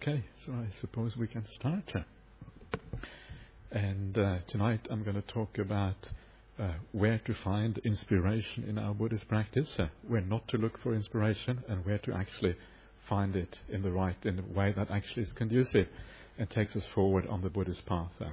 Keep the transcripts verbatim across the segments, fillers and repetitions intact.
Okay, so I suppose we can start. And uh, tonight I'm going to talk about uh, where to find inspiration in our Buddhist practice, uh, where not to look for inspiration, and where to actually find it in the right, in the way that actually is conducive and takes us forward on the Buddhist path. Uh.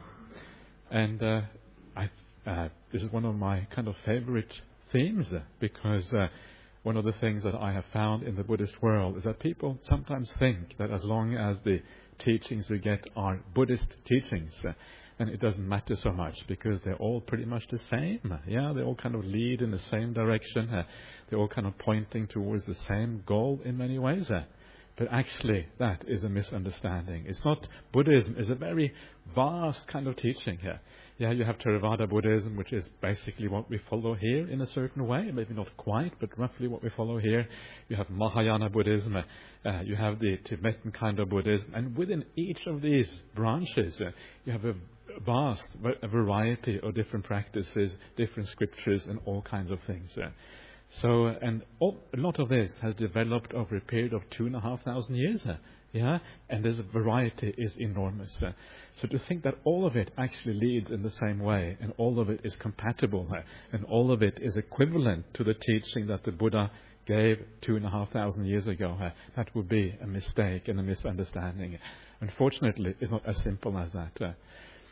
And uh, I, uh, this is one of my kind of favorite themes uh, because uh, one of the things that I have found in the Buddhist world is that people sometimes think that as long as the teachings you get are Buddhist teachings, uh, then it doesn't matter so much because they're all pretty much the same. Yeah, they all kind of lead in the same direction. Uh, they're all kind of pointing towards the same goal in many ways. Uh. But actually, that is a misunderstanding. It's not Buddhism. It's a very vast kind of teaching here. Yeah, you have Theravada Buddhism, which is basically what we follow here in a certain way. Maybe not quite, but roughly what we follow here. You have Mahayana Buddhism. Uh, you have the Tibetan kind of Buddhism. And within each of these branches, uh, you have a vast a variety of different practices, different scriptures, and all kinds of things. Uh. So, and all, a lot of this has developed over a period of two and a half thousand years, uh, yeah, and this variety is enormous. Uh, so to think that all of it actually leads in the same way, and all of it is compatible, uh, and all of it is equivalent to the teaching that the Buddha gave two and a half thousand years ago, uh, that would be a mistake and a misunderstanding. Unfortunately, it's not as simple as that. Uh,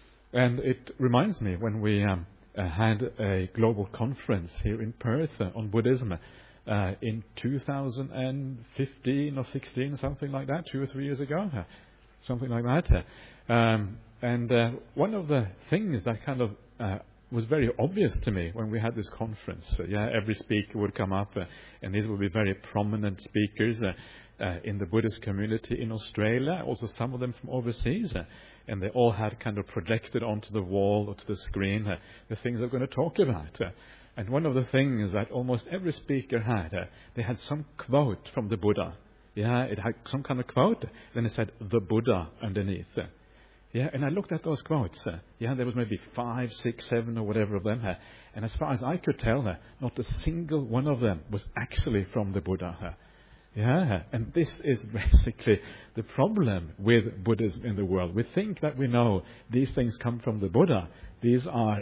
and it reminds me when we Um, Uh, had a global conference here in Perth uh, on Buddhism uh, in two thousand fifteen or sixteen, something like that, two or three years ago, uh, something like that. Uh, um, and uh, one of the things that kind of uh, was very obvious to me when we had this conference, uh, yeah, every speaker would come up, uh, and these would be very prominent speakers uh, uh, in the Buddhist community in Australia, also some of them from overseas. Uh, And they all had kind of projected onto the wall or to the screen uh, the things they're going to talk about. Uh, and one of the things that almost every speaker had, uh, they had some quote from the Buddha. Yeah, it had some kind of quote. Then it said, the Buddha underneath. Uh, yeah, and I looked at those quotes. Uh, yeah, there was maybe five, six, seven or whatever of them. Uh, and as far as I could tell, uh, not a single one of them was actually from the Buddha. Uh, Yeah, and this is basically the problem with Buddhism in the world. We think that we know these things come from the Buddha. These are,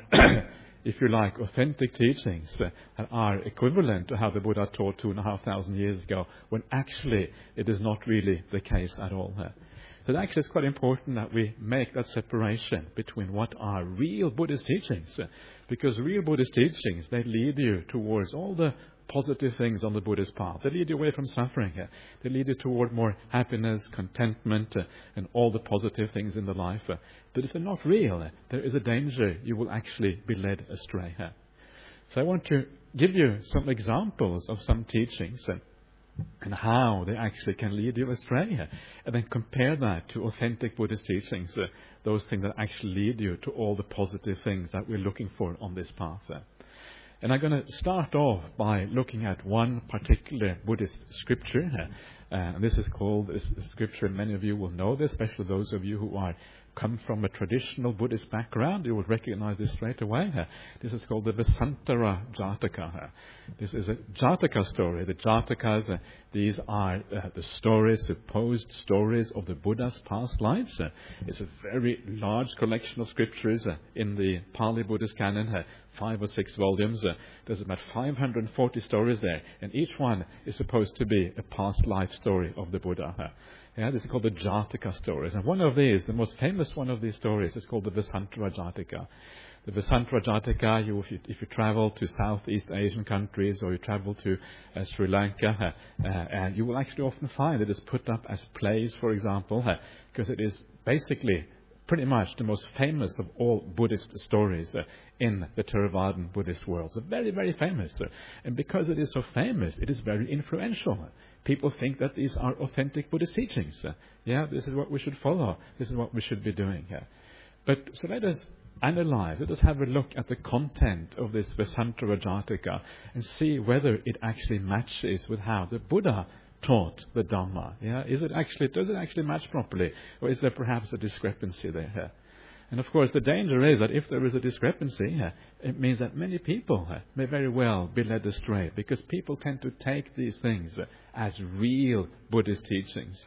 if you like, authentic teachings uh, that are equivalent to how the Buddha taught two and a half thousand years ago, when actually it is not really the case at all. Uh. So it actually is quite important that we make that separation between what are real Buddhist teachings, uh, because real Buddhist teachings, they lead you towards all the positive things on the Buddhist path. They lead you away from suffering. Uh, they lead you toward more happiness, contentment, uh, and all the positive things in the life. Uh, but if they're not real, uh, there is a danger you will actually be led astray. Uh. So I want to give you some examples of some teachings uh, and how they actually can lead you astray, uh, and then compare that to authentic Buddhist teachings, uh, those things that actually lead you to all the positive things that we're looking for on this path. Uh. And I'm going to start off by looking at one particular Buddhist scripture. Uh, and this is called, this scripture, many of you will know this, especially those of you who are come from a traditional Buddhist background. You will recognize this straight away. Uh, this is called the Vesantara Jataka. Uh, this is a Jataka story. The Jatakas, uh, these are uh, the stories, supposed stories of the Buddha's past lives. Uh, it's a very large collection of scriptures uh, in the Pali Buddhist canon, uh, five or six volumes. Uh, there's about five hundred forty stories there, and each one is supposed to be a past life story of the Buddha. Uh, Yeah, this is called the Jataka stories. And one of these, the most famous one of these stories, is called the Vesantara Jataka. The Vesantara Jataka, you, if, you, if you travel to Southeast Asian countries or you travel to uh, Sri Lanka, uh, uh, and you will actually often find it is put up as plays, for example, uh, because it is basically pretty much the most famous of all Buddhist stories uh, in the Theravadan Buddhist world. So very, very famous. Uh, and because it is so famous, it is very influential. People think that these are authentic Buddhist teachings. Uh, yeah, this is what we should follow. This is what we should be doing. Uh. But so let us analyze, let us have a look at the content of this Vesantara Jataka and see whether it actually matches with how the Buddha taught the Dhamma. Yeah, is it actually, does it actually match properly? Or is there perhaps a discrepancy there? Uh. And of course, the danger is that if there is a discrepancy, uh, it means that many people uh, may very well be led astray, because people tend to take these things uh, as real Buddhist teachings. Uh,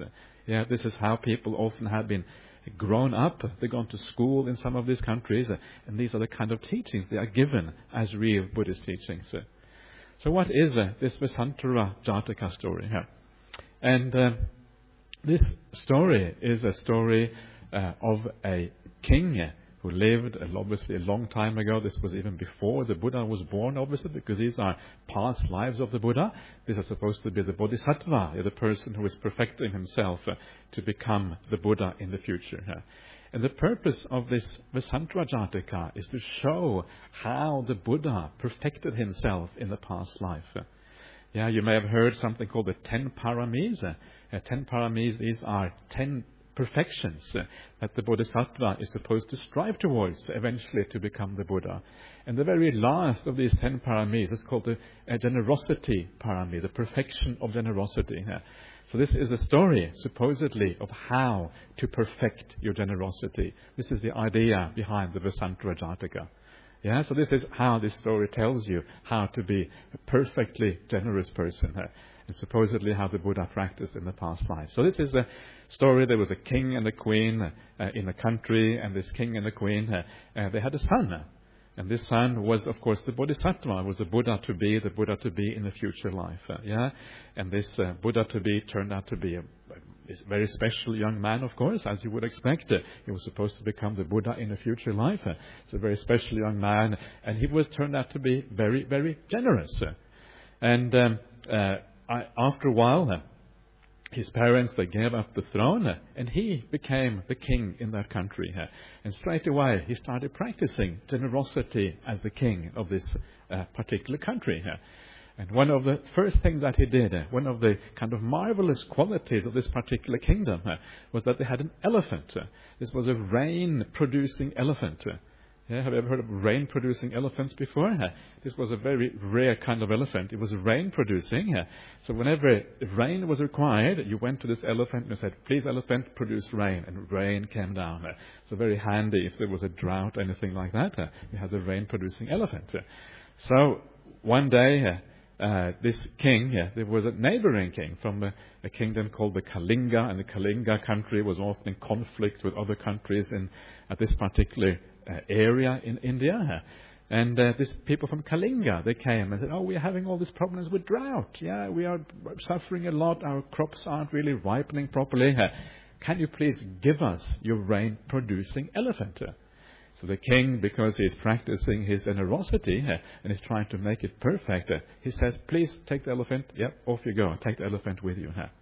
Yeah, this is how people often have been grown up. They've gone to school in some of these countries, uh, and these are the kind of teachings they are given as real Buddhist teachings. Uh. So what is uh, this Vessantara Jataka story here? And uh, this story is a story uh, of a king uh, who lived uh, obviously a long time ago. This was even before the Buddha was born, obviously, because these are past lives of the Buddha. These are supposed to be the Bodhisattva, the person who is perfecting himself uh, to become the Buddha in the future. Uh. And the purpose of this Vessantara Jataka is to show how the Buddha perfected himself in the past life. Uh. Yeah, you may have heard something called the Ten Paramis. Uh, uh, ten Paramis, these are ten perfections uh, that the Bodhisattva is supposed to strive towards eventually to become the Buddha. And the very last of these ten paramis is called the uh, generosity parami, the perfection of generosity. Uh, so this is a story, supposedly, of how to perfect your generosity. This is the idea behind the Vessantara Jataka. Yeah, so this is how this story tells you how to be a perfectly generous person. Uh, and supposedly how the Buddha practiced in the past life. So this is a story. There was a king and a queen uh, in a country, and this king and the queen, uh, uh, they had a son. Uh, and this son was, of course, the Bodhisattva, was the Buddha to be, the Buddha to be in the future life. Uh, yeah, and this uh, Buddha to be turned out to be a, a very special young man, of course, as you would expect. Uh, he was supposed to become the Buddha in a future life. Uh, it's a very special young man, and he was turned out to be very, very generous. Uh, and um, uh, I, after a while, uh, his parents, they gave up the throne, uh, and he became the king in that country. Uh, and straight away, he started practicing generosity as the king of this uh, particular country. Uh, and one of the first things that he did, uh, one of the kind of marvelous qualities of this particular kingdom, uh, was that they had an elephant. Uh, this was a rain-producing elephant. Uh, Yeah, have you ever heard of rain-producing elephants before? Uh, this was a very rare kind of elephant. It was rain-producing. Uh, so whenever rain was required, you went to this elephant and you said, "Please, elephant, produce rain." And rain came down. Uh, so very handy if there was a drought or anything like that. Uh, you had the rain-producing elephant. Uh, so one day, uh, uh, this king, uh, there was a neighboring king from a, a kingdom called the Kalinga. And the Kalinga country was often in conflict with other countries in at this particular Uh, area in India. And uh, these people from Kalinga, they came and said, "Oh, we are having all these problems with drought. Yeah, we are suffering a lot. Our crops aren't really ripening properly. Uh, can you please give us your rain-producing elephant?" Uh, so the king, because he is practicing his generosity uh, and is trying to make it perfect, uh, he says, "Please take the elephant." Yep, off you go. Take the elephant with you. Uh.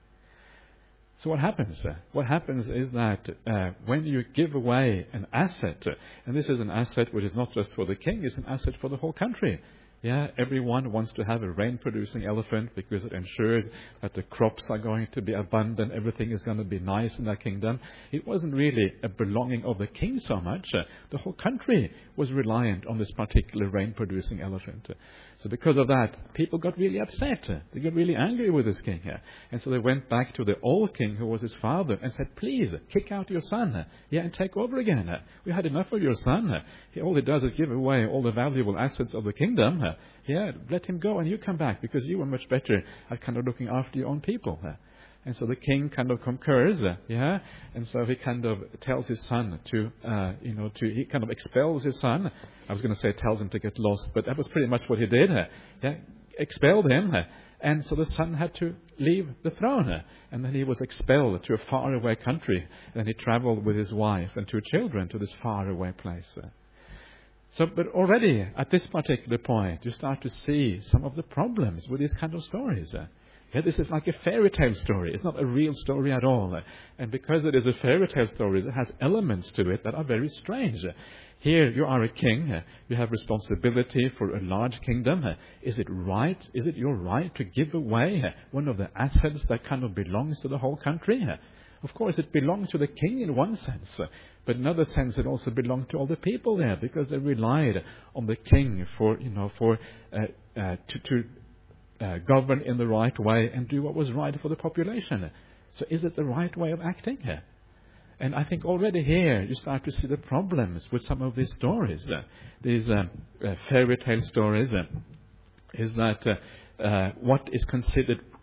So what happens? Uh, what happens is that uh, when you give away an asset, uh, and this is an asset which is not just for the king, it's an asset for the whole country. Yeah, everyone wants to have a rain-producing elephant because it ensures that the crops are going to be abundant, everything is going to be nice in that kingdom. It wasn't really a belonging of the king so much. Uh, the whole country was reliant on this particular rain-producing elephant. Uh, so because of that, people got really upset. Uh, they got really angry with this king. Uh, and so they went back to the old king, who was his father, and said, "Please, kick out your son. Uh, yeah, and take over again. Uh, we had enough of your son. Uh, he, all he does is give away all the valuable assets of the kingdom. Uh, Yeah, let him go and you come back because you are much better at kind of looking after your own people." Uh, and so the king kind of concurs, uh, yeah, and so he kind of tells his son to, uh, you know, to he kind of expels his son. I was going to say tells him to get lost, but that was pretty much what he did. Uh, yeah, expelled him, uh, and so the son had to leave the throne, uh, and then he was expelled to a faraway country. And then he travelled with his wife and two children to this faraway place. Uh. So, but already at this particular point, you start to see some of the problems with these kind of stories. Uh, yeah, this is like a fairy tale story. It's not a real story at all. Uh, and because it is a fairy tale story, it has elements to it that are very strange. Uh, here you are a king. Uh, you have responsibility for a large kingdom. Uh, is it right? Is it your right to give away uh, one of the assets that kind of belongs to the whole country? Uh, Of course, it belonged to the king in one sense, uh, but in another sense, it also belonged to all the people there because they relied on the king for, you know, for uh, uh, to, to uh, govern in the right way and do what was right for the population. So, is it the right way of acting here? And I think already here you start to see the problems with some of these stories, uh, these um, uh, fairy tale stories. Uh, is that uh, uh, what is considered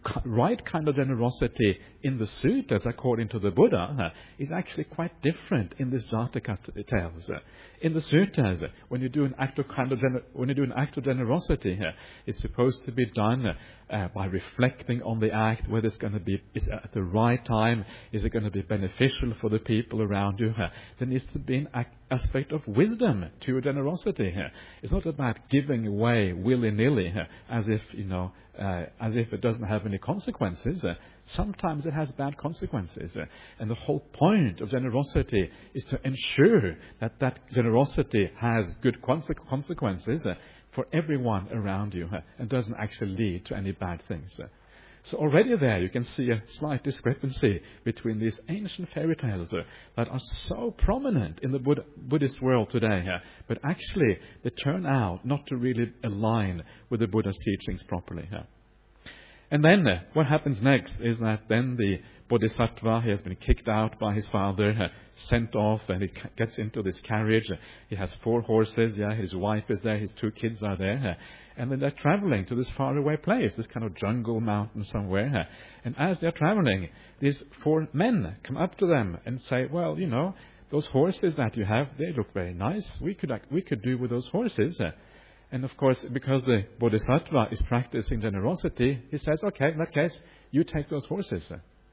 right kind of generosity in the suttas, according to the Buddha, uh, is actually quite different in this Jataka tales. Uh, in the suttas, uh, when you do an act of kind of gener- when you do an act of generosity, uh, it's supposed to be done uh, uh, by reflecting on the act, whether it's going to be is at the right time, is it going to be beneficial for the people around you. Uh, there needs to be an ac- aspect of wisdom to your generosity. Uh, it's not about giving away willy-nilly, uh, as if you know. Uh, as if it doesn't have any consequences. Uh, sometimes it has bad consequences. Uh, and the whole point of generosity is to ensure that that generosity has good conse- consequences uh, for everyone around you uh, and doesn't actually lead to any bad things. Uh, so already there you can see a slight discrepancy between these ancient fairy tales uh, that are so prominent in the Buddha- Buddhist world today, uh, but actually they turn out not to really align with the Buddha's teachings properly. Uh. And then uh, what happens next is that then the Bodhisattva, he has been kicked out by his father, uh, sent off, and he ca- gets into this carriage. Uh, he has four horses, yeah, his wife is there, his two kids are there. Uh, and then they're traveling to this faraway place, this kind of jungle mountain somewhere. Uh, and as they're traveling, these four men come up to them and say, well, you know, those horses that you have, they look very nice. We could, we could do with those horses. Uh, And of course, because the Bodhisattva is practicing generosity, he says, okay, in that case, you take those horses.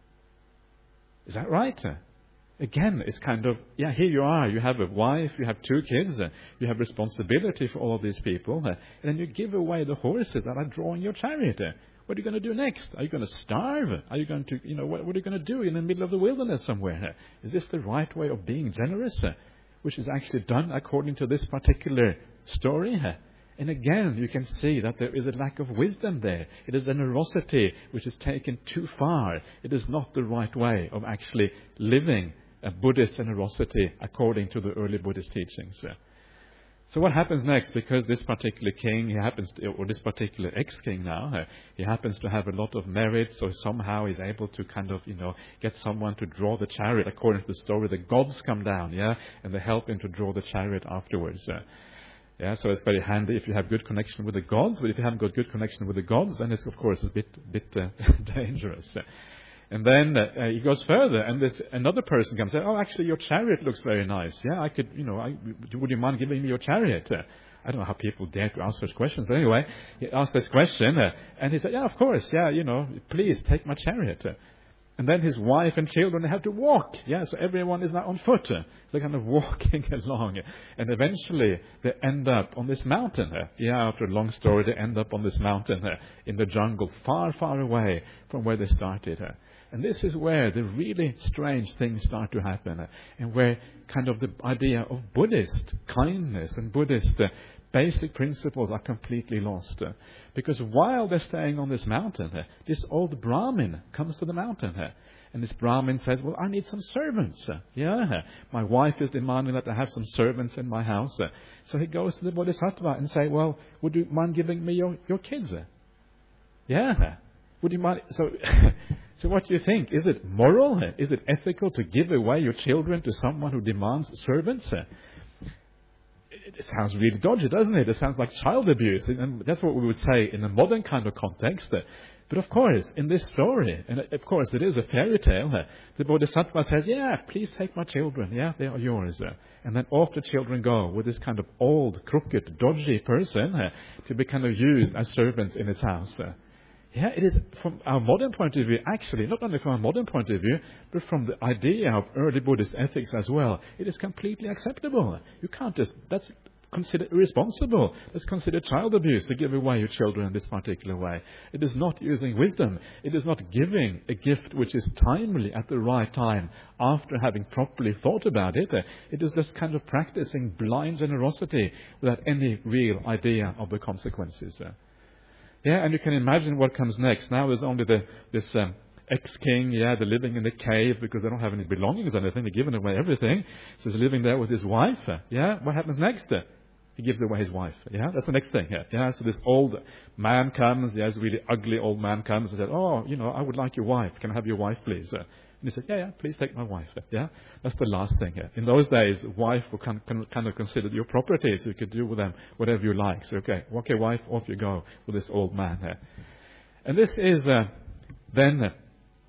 Is that right? Again, it's kind of, yeah, here you are. You have a wife, you have two kids, you have responsibility for all of these people, and then you give away the horses that are drawing your chariot. What are you going to do next? Are you going to starve? Are you going to, you know, what, what are you going to do in the middle of the wilderness somewhere? Is this the right way of being generous? Which is actually done according to this particular story. And again, you can see that there is a lack of wisdom there. It is generosity which is taken too far. It is not the right way of actually living a Buddhist generosity according to the early Buddhist teachings. So what happens next? Because this particular king, he happens to, or this particular ex-king now, uh, he happens to have a lot of merit, so somehow he's able to kind of, you know, get someone to draw the chariot. According to the story, the gods come down, yeah, and they help him to draw the chariot afterwards. Uh, Yeah, so it's very handy if you have good connection with the gods, but if you haven't got good connection with the gods, then it's of course a bit bit uh, dangerous. And then uh, he goes further, and this another person comes and says, "Oh, actually, your chariot looks very nice. Yeah, I could, you know, I, would you mind giving me your chariot?" Uh, I don't know how people dare to ask such questions, but anyway, he asked this question, uh, and he said, "Yeah, of course. Yeah, you know, please take my chariot." Uh, And then his wife and children, they have to walk. Yeah, so everyone is now on foot. They're kind of walking along. And eventually, they end up on this mountain. Yeah, after a long story, they end up on this mountain in the jungle, far, far away from where they started. And this is where the really strange things start to happen. And where kind of the idea of Buddhist kindness and Buddhist basic principles are completely lost. Because while they're staying on this mountain, this old Brahmin comes to the mountain. And this Brahmin says, well, I need some servants. Yeah, my wife is demanding that I have some servants in my house. So he goes to the Bodhisattva and says, well, would you mind giving me your, your kids? Yeah, would you mind? So, so what do you think? Is it moral? Is it ethical to give away your children to someone who demands servants? It sounds really dodgy, doesn't it? It sounds like child abuse. And that's what we would say in a modern kind of context. But of course, in this story, and of course it is a fairy tale, the Bodhisattva says, yeah, please take my children. Yeah, they are yours. And then off the children go with this kind of old, crooked, dodgy person to be kind of used as servants in his house. Yeah, it is from our modern point of view, actually, not only from our modern point of view, but from the idea of early Buddhist ethics as well. It is completely acceptable. You can't just, that's considered irresponsible. That's considered child abuse to give away your children in this particular way. It is not using wisdom. It is not giving a gift which is timely at the right time after having properly thought about it. It is just kind of practicing blind generosity without any real idea of the consequences. Yeah, and you can imagine what comes next. Now there's only the, this um, ex-king, yeah, they're living in the cave because they don't have any belongings or anything. They're giving away everything. So he's living there with his wife. Yeah, what happens next? He gives away his wife. Yeah, that's the next thing. Yeah, yeah. So this old man comes. Yeah, this really ugly old man comes and says, "Oh, you know, I would like your wife. Can I have your wife, please?" And he says, "Yeah, yeah, please take my wife." Yeah, that's the last thing. Yeah. In those days, wife were kind of, kind of considered your property, so you could do with them whatever you like. So, okay, okay, wife, off you go with this old man. Yeah. And this is uh, then uh,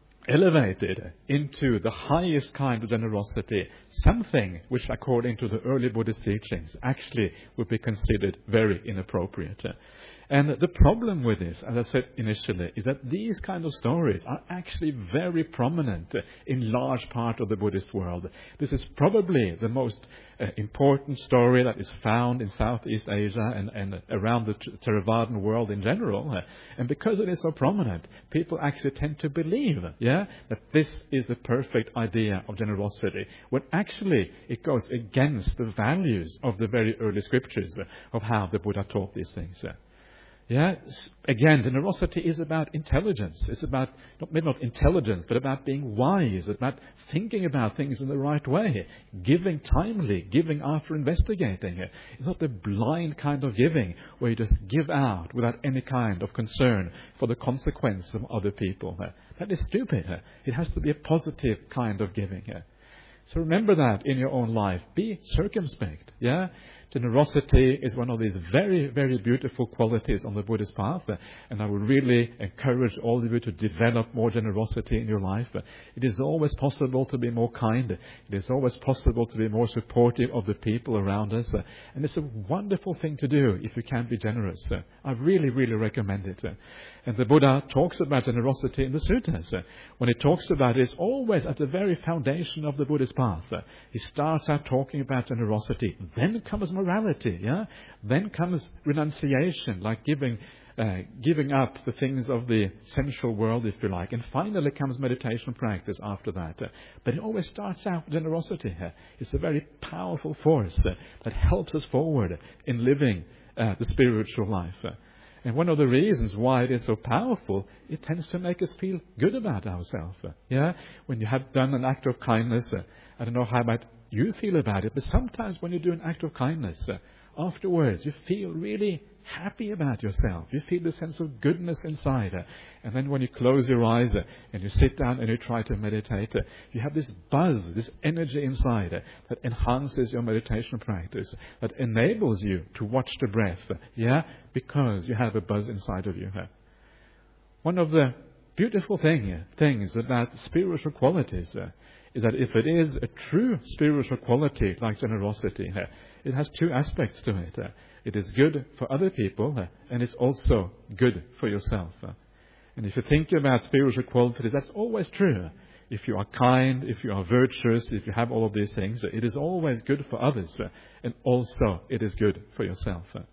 elevated into the highest kind of generosity, something which, according to the early Buddhist teachings, actually would be considered very inappropriate. And the problem with this, as I said initially, is that these kind of stories are actually very prominent in large part of the Buddhist world. This is probably the most uh, important story that is found in Southeast Asia and, and around the Theravadan world in general. And because it is so prominent, people actually tend to believe, yeah, that this is the perfect idea of generosity, when actually it goes against the values of the very early scriptures of how the Buddha taught these things. Yeah, again, generosity is about intelligence. It's about, not, maybe not intelligence, but about being wise, about thinking about things in the right way, giving timely, giving after investigating. It's not the blind kind of giving where you just give out without any kind of concern for the consequence of other people. That is stupid. It has to be a positive kind of giving. So remember that in your own life. Be circumspect. Yeah. Generosity is one of these very, very beautiful qualities on the Buddhist path, and I would really encourage all of you to develop more generosity in your life. It is always possible to be more kind. It is always possible to be more supportive of the people around us, and it's a wonderful thing to do if you can be generous. I really, really recommend it. And the Buddha talks about generosity in the suttas. When he talks about it, it's always at the very foundation of the Buddhist path. He starts out talking about generosity. Then comes morality, yeah? Then comes renunciation, like giving uh, giving up the things of the sensual world, if you like. And finally comes meditation practice after that. But it always starts out with generosity. It's a very powerful force that helps us forward in living uh, the spiritual life. And one of the reasons why it is so powerful, it tends to make us feel good about ourselves. Yeah, when you have done an act of kindness, uh, I don't know how might you feel about it, but sometimes when you do an act of kindness, uh, afterwards you feel really happy about yourself. You feel the sense of goodness inside. Uh, and then when you close your eyes uh, and you sit down and you try to meditate, uh, you have this buzz, this energy inside uh, that enhances your meditation practice, that enables you to watch the breath. Uh, yeah, because you have a buzz inside of you. Uh. One of the beautiful thing, uh, things about spiritual qualities uh, is that if it is a true spiritual quality like generosity, uh, it has two aspects to it. Uh, It is good for other people, uh, and it's also good for yourself. Uh. And if you think about spiritual qualities, that's always true. If you are kind, if you are virtuous, if you have all of these things, uh, it is always good for others, uh, and also it is good for yourself. Uh.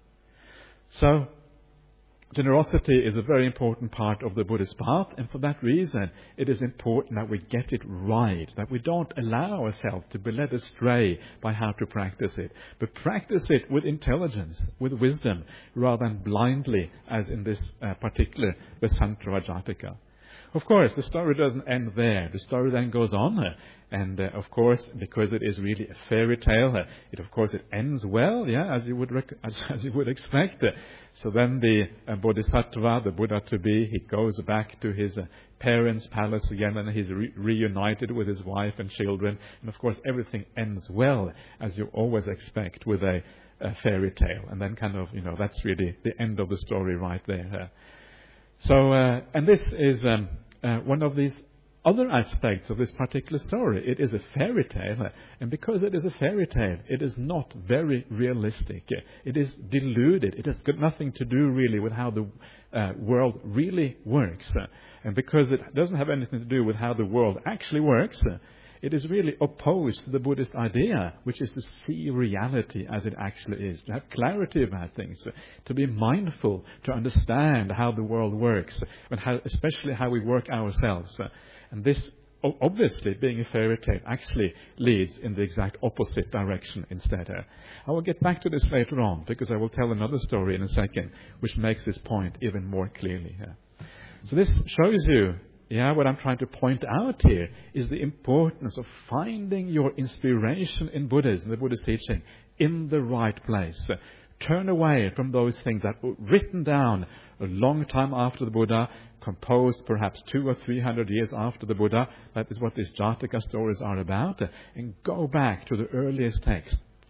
So, generosity is a very important part of the Buddhist path, and for that reason, it is important that we get it right, that we don't allow ourselves to be led astray by how to practice it, but practice it with intelligence, with wisdom, rather than blindly, as in this uh, particular Vesantara Jataka. Of course, the story doesn't end there. The story then goes on, uh, and uh, of course, because it is really a fairy tale, uh, it of course it ends well, yeah, as you would rec- as, as you would expect. Uh, so then the uh, Bodhisattva, the Buddha to be, he goes back to his uh, parents' palace again, and he's re- reunited with his wife and children, and of course everything ends well, as you always expect with a, a fairy tale, and then kind of, you know, that's really the end of the story right there. Uh, So, uh, and this is um, uh, one of these other aspects of this particular story. It is a fairy tale, uh, and because it is a fairy tale, it is not very realistic. Uh, it is deluded. It has got nothing to do really with how the uh, world really works. Uh, and because it doesn't have anything to do with how the world actually works, uh, it is really opposed to the Buddhist idea, which is to see reality as it actually is, to have clarity about things, to be mindful, to understand how the world works, and how, especially how we work ourselves. And this, obviously, being a fairy tale, actually leads in the exact opposite direction instead. I will get back to this later on, because I will tell another story in a second, which makes this point even more clearly. So this shows you, yeah, what I'm trying to point out here is the importance of finding your inspiration in Buddhism, the Buddhist teaching, in the right place. Turn away from those things that were written down a long time after the Buddha, composed perhaps two or three hundred years after the Buddha. That is what these Jataka stories are about. And go back to the earliest text.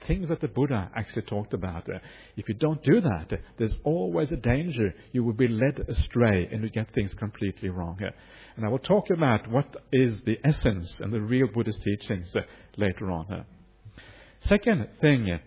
things that the Buddha actually talked about. Uh, if you don't do that, uh, there's always a danger you will be led astray and you get things completely wrong. Uh, and I will talk about what is the essence and the real Buddhist teachings uh, later on. Uh. Second thing,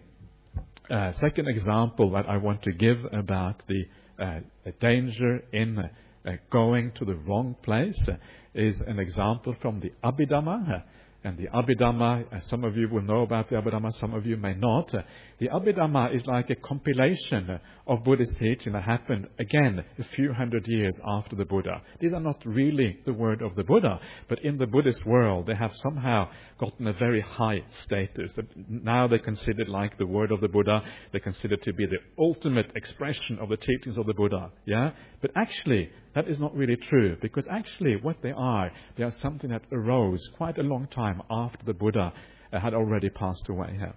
uh, second example that I want to give about the uh, danger in uh, uh, going to the wrong place uh, is an example from the Abhidhamma. Uh, And the Abhidhamma, uh, some of you will know about the Abhidhamma, some of you may not. Uh, the Abhidhamma is like a compilation uh, of Buddhist teaching that happened, again, a few hundred years after the Buddha. These are not really the word of the Buddha, but in the Buddhist world, they have somehow gotten a very high status. That now they're considered like the word of the Buddha. They're considered to be the ultimate expression of the teachings of the Buddha. Yeah? But actually, that is not really true, because actually what they are, they are something that arose quite a long time after the Buddha uh, had already passed away. Uh.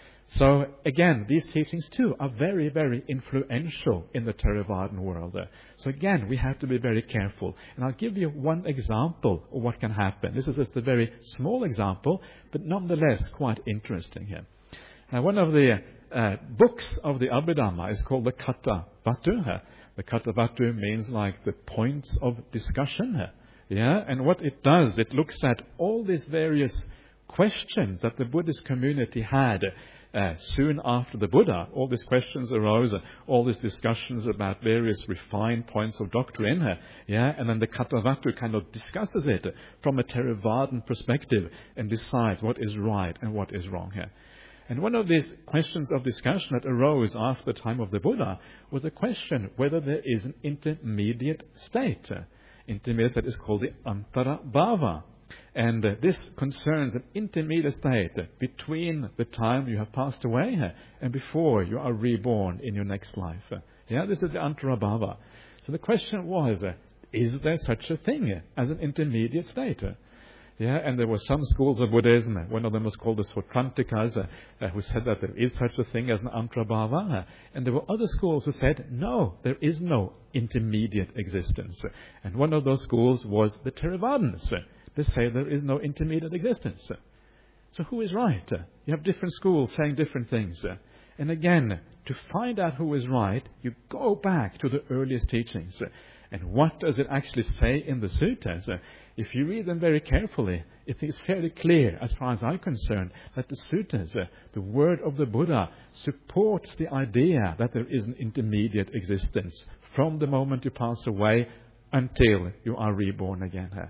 So again, these teachings too are very, very influential in the Theravadan world. Uh. So again, we have to be very careful. And I'll give you one example of what can happen. This is just a very small example, but nonetheless quite interesting here. Now, one of the uh, books of the Abhidhamma is called the Kathavatthu. Uh. The Kathavatthu means like the points of discussion. Yeah, and what it does, it looks at all these various questions that the Buddhist community had uh, soon after the Buddha. All these questions arose, uh, all these discussions about various refined points of doctrine. Uh, yeah, and then the Kathavatthu kind of discusses it from a Theravadan perspective and decides what is right and what is wrong here. And one of these questions of discussion that arose after the time of the Buddha was a question whether there is an intermediate state. Uh, intermediate state is called the Antarabhava. And uh, this concerns an intermediate state uh, between the time you have passed away uh, and before you are reborn in your next life. Uh, yeah, this is the Antarabhava. So the question was, uh, is there such a thing uh, as an intermediate state? Uh, Yeah, and there were some schools of Buddhism. One of them was called the Sautrantikas, uh, uh, who said that there is such a thing as an Antarabhava. Uh, and there were other schools who said, no, there is no intermediate existence. Uh, and one of those schools was the Theravadins. Uh, they say there is no intermediate existence. Uh, so who is right? Uh, you have different schools saying different things. Uh, and again, to find out who is right, you go back to the earliest teachings. Uh, and what does it actually say in the suttas? Uh, If you read them very carefully, it is fairly clear, as far as I'm concerned, that the suttas, uh, the word of the Buddha, supports the idea that there is an intermediate existence from the moment you pass away until you are reborn again. Uh.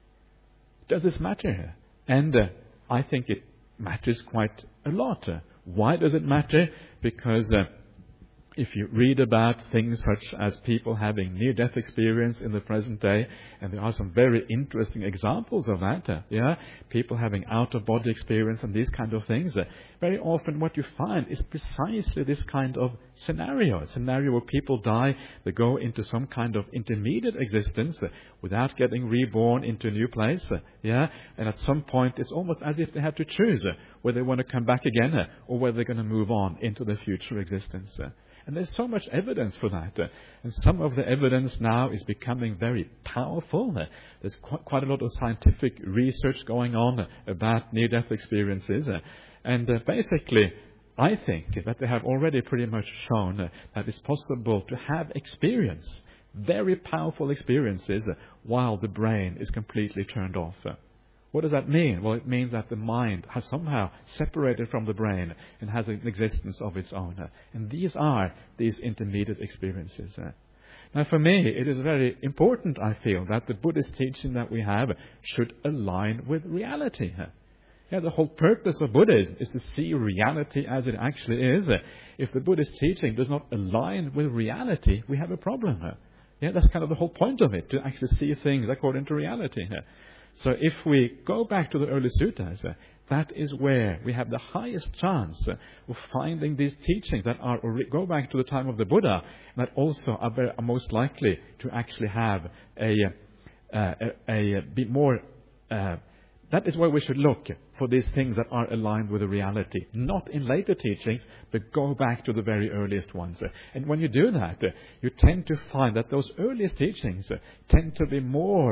Does this matter? And uh, I think it matters quite a lot. Uh, why does it matter? Because Uh, if you read about things such as people having near-death experience in the present day, and there are some very interesting examples of that, uh, yeah, people having out-of-body experience and these kind of things, uh, very often what you find is precisely this kind of scenario, a scenario where people die, they go into some kind of intermediate existence uh, without getting reborn into a new place, uh, yeah, and at some point it's almost as if they have to choose uh, whether they want to come back again uh, or whether they're going to move on into the future existence. Uh. And there's so much evidence for that. Uh, and some of the evidence now is becoming very powerful. Uh, there's qu- quite a lot of scientific research going on uh, about near-death experiences. Uh, and uh, basically, I think that they have already pretty much shown uh, that it's possible to have experience, very powerful experiences, uh, while the brain is completely turned off. Uh, What does that mean? Well, it means that the mind has somehow separated from the brain and has an existence of its own. And these are these intermediate experiences. Now, for me, it is very important, I feel, that the Buddhist teaching that we have should align with reality. Yeah, the whole purpose of Buddhism is to see reality as it actually is. If the Buddhist teaching does not align with reality, we have a problem. Yeah, that's kind of the whole point of it, to actually see things according to reality. So if we go back to the early suttas, uh, that is where we have the highest chance uh, of finding these teachings that are go back to the time of the Buddha, and that also are, very, are most likely to actually have a, uh, a, a, a be more. Uh, that is where we should look for these things that are aligned with the reality, not in later teachings, but go back to the very earliest ones. And when you do that, uh, you tend to find that those earliest teachings uh, tend to be more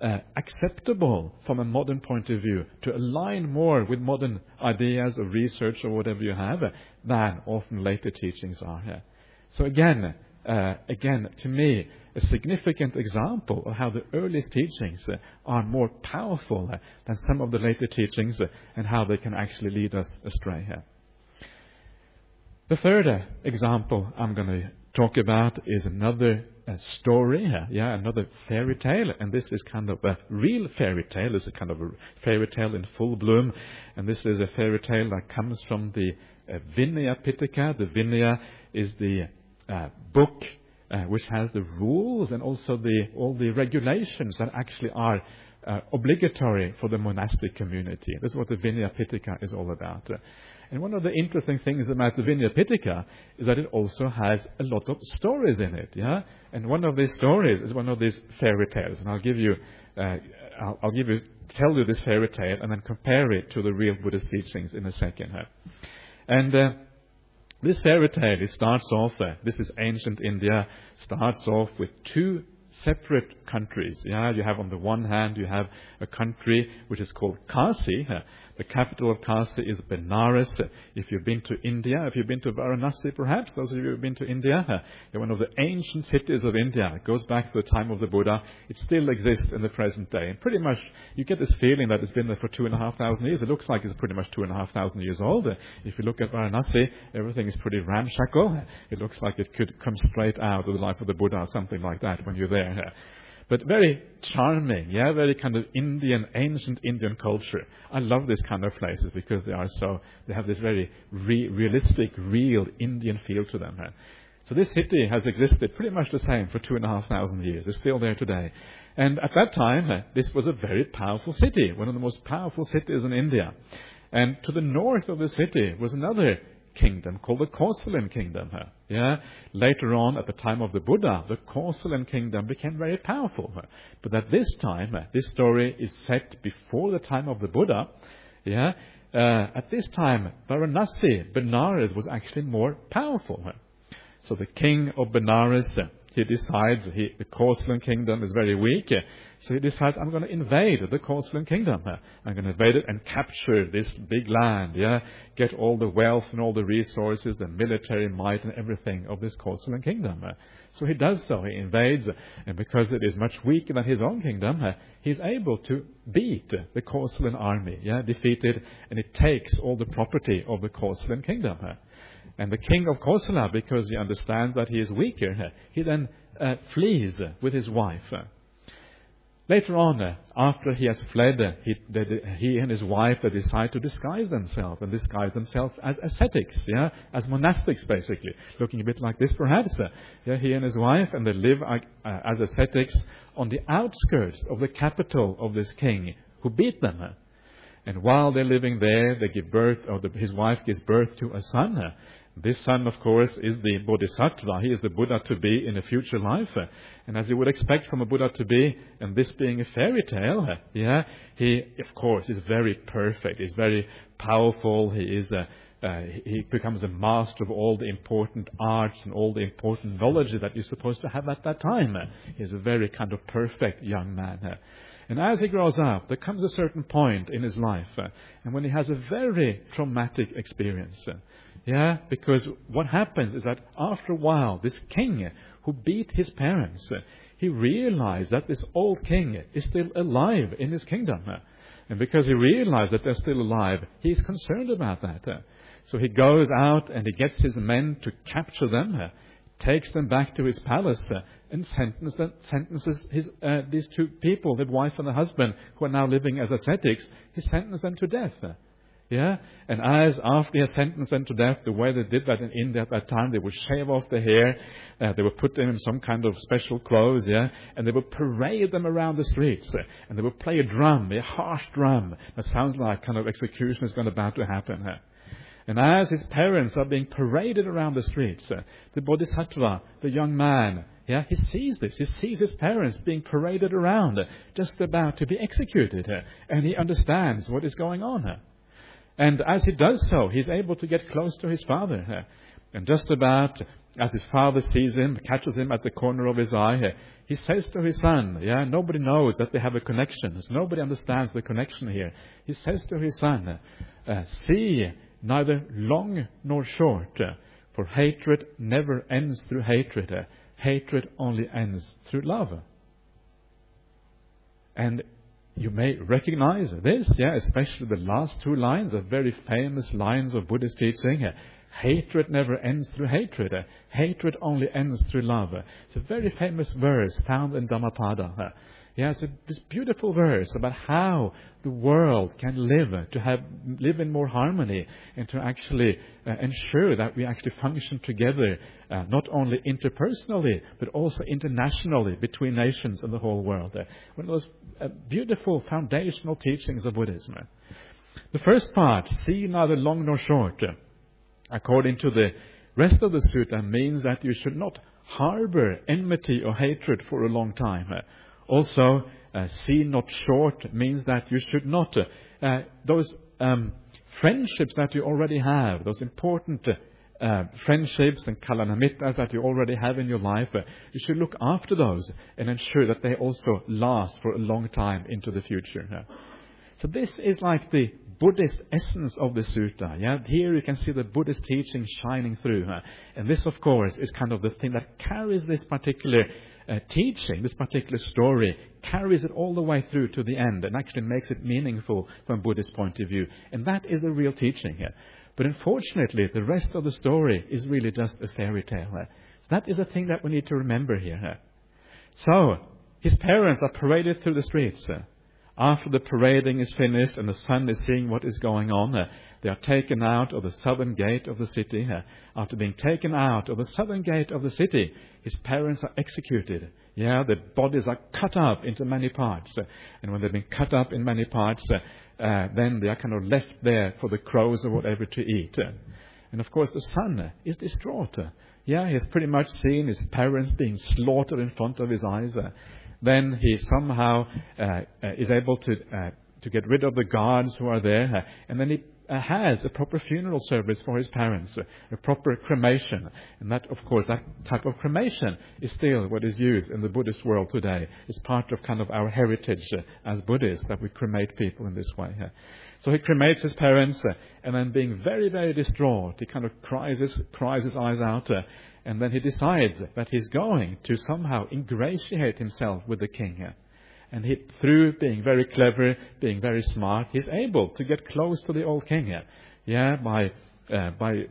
uh, acceptable from a modern point of view, to align more with modern ideas or research or whatever you have, uh, than often later teachings are. Uh. So again, uh, again, to me, a significant example of how the earliest teachings uh, are more powerful uh, than some of the later teachings, uh, and how they can actually lead us astray. Uh. The third uh, example I'm going to talk about is another uh, story, uh, yeah, another fairy tale, and this is kind of a real fairy tale. It's a kind of a fairy tale in full bloom, and this is a fairy tale that comes from the uh, Vinaya Pitaka. The Vinaya is the uh, book uh, which has the rules and also the all the regulations that actually are uh, obligatory for the monastic community. This is what the Vinaya Pitaka is all about. Uh, And one of the interesting things about the Vinaya Pitaka is that it also has a lot of stories in it, yeah. And one of these stories is one of these fairy tales, and I'll give you, uh, I'll, I'll give you, tell you this fairy tale, and then compare it to the real Buddhist teachings in a second. Huh? And uh, this fairy tale, it starts off. Uh, this is ancient India. Starts off with two separate countries. Yeah, you have on the one hand you have a country which is called Kasi. Uh, The capital of Kasi is Benares. If you've been to India, if you've been to Varanasi perhaps, those of you who have been to India, uh, one of the ancient cities of India. It goes back to the time of the Buddha. It still exists in the present day. And pretty much you get this feeling that it's been there for two and a half thousand years. It looks like it's pretty much two and a half thousand years old. Uh, if you look at Varanasi, everything is pretty ramshackle. It looks like it could come straight out of the life of the Buddha or something like that when you're there. Uh, But very charming, yeah, very kind of Indian, ancient Indian culture. I love this kind of places because they are so, they have this very re- realistic, real Indian feel to them. Huh? So this city has existed pretty much the same for two and a half thousand years. It's still there today. And at that time, uh, this was a very powerful city, one of the most powerful cities in India. And to the north of the city was another kingdom called the Kosalen kingdom. Huh? Yeah. Later on, at the time of the Buddha, the Kosalen kingdom became very powerful. Huh? But at this time, uh, this story is set before the time of the Buddha. Yeah. Uh, at this time, Varanasi, Benares, was actually more powerful. Huh? So the king of Benares, uh, he decides he, the Kosalen kingdom is very weak. Uh, So he decides, I'm going to invade the Kosalen kingdom. Uh, I'm going to invade it and capture this big land, yeah, get all the wealth and all the resources, the military might and everything of this Kosalen kingdom. Uh, so he does so. He invades, uh, and because it is much weaker than his own kingdom, uh, he's able to beat uh, the Kosalen army, yeah, defeat it, and it takes all the property of the Kosalen kingdom. Uh, and the king of Kosala, because he understands that he is weaker, uh, he then uh, flees uh, with his wife. Uh, Later on, uh, after he has fled, uh, he, they, he and his wife they decide to disguise themselves and disguise themselves as ascetics, yeah, as monastics, basically, looking a bit like this, perhaps. Uh, yeah, he and his wife, and they live uh, as ascetics on the outskirts of the capital of this king who beat them. Uh, and while they're living there, they give birth, or the, his wife gives birth to a son. Uh, This son, of course, is the Bodhisattva. He is the Buddha to be in a future life. And as you would expect from a Buddha to be, and this being a fairy tale, yeah, he, of course, is very perfect. He's very powerful. He is a, uh, he becomes a master of all the important arts and all the important knowledge that you're supposed to have at that time. He's a very kind of perfect young man. And as he grows up, there comes a certain point in his life, and when he has a very traumatic experience. Yeah, because what happens is that after a while, this king who beat his parents, he realized that this old king is still alive in his kingdom. And because he realized that they're still alive, he's concerned about that. So he goes out and he gets his men to capture them, takes them back to his palace, and sentences, sentences his, uh, these two people, the wife and the husband, who are now living as ascetics, he sentenced them to death. Yeah, and as after he had sentenced them to death, the way they did that in India at that time, they would shave off the hair, uh, they would put them in some kind of special clothes, yeah, and they would parade them around the streets, uh, and they would play a drum, a harsh drum that sounds like kind of execution is going to about to happen. Uh. And as his parents are being paraded around the streets, uh, the Bodhisattva, the young man, yeah, he sees this. He sees his parents being paraded around, uh, just about to be executed, uh, and he understands what is going on. Uh. And as he does so, he's able to get close to his father. And just about as his father sees him, catches him at the corner of his eye, he says to his son, yeah, nobody knows that they have a connection. Nobody understands the connection here. He says to his son, uh, see, neither long nor short, uh, for hatred never ends through hatred. Uh, hatred only ends through love. And you may recognize this, yeah, especially the last two lines are very famous lines of Buddhist teaching. Uh, hatred never ends through hatred. Uh, hatred only ends through love. Uh, it's a very famous verse found in Dhammapada. Uh, yeah, it's a, this beautiful verse about how the world can live, uh, to have live in more harmony, and to actually uh, ensure that we actually function together, uh, not only interpersonally, but also internationally between nations and the whole world. Uh, one of those uh, beautiful foundational teachings of Buddhism. Uh, the first part, see neither long nor short, uh, according to the rest of the sutta, means that you should not harbor enmity or hatred for a long time. Uh, Also, uh, see not short means that you should not, uh, uh, those um, friendships that you already have, those important uh, uh, friendships and kalanamittas that you already have in your life, uh, you should look after those and ensure that they also last for a long time into the future. Uh. So this is like the Buddhist essence of the sutta. Yeah, here you can see the Buddhist teaching shining through. Uh. And this, of course, is kind of the thing that carries this particular Uh, teaching, this particular story, carries it all the way through to the end and actually makes it meaningful from a Buddhist point of view. And that is the real teaching here. But unfortunately, the rest of the story is really just a fairy tale. Uh. So that is a thing that we need to remember here. Uh. So, his parents are paraded through the streets. Uh. After the parading is finished and the son is seeing what is going on, uh, they are taken out of the southern gate of the city. Uh, after being taken out of the southern gate of the city, his parents are executed. Yeah, the bodies are cut up into many parts. Uh, and when they've been cut up in many parts, uh, uh, then they are kind of left there for the crows or whatever to eat. Uh, and of course, the son uh, is distraught. Uh, yeah, he has pretty much seen his parents being slaughtered in front of his eyes. Uh, then he somehow uh, uh, is able to uh, to get rid of the guards who are there, uh, and then he uh, has a proper funeral service for his parents, uh, a proper cremation. And that, of course, that type of cremation is still what is used in the Buddhist world today. It's part of kind of our heritage uh, as Buddhists, that we cremate people in this way. Uh. So he cremates his parents, uh, and then being very, very distraught, he kind of cries his, cries his eyes out, uh, and then he decides that he's going to somehow ingratiate himself with the king. Uh. And he, through being very clever, being very smart, he's able to get close to the old king. Uh. Yeah, by uh, by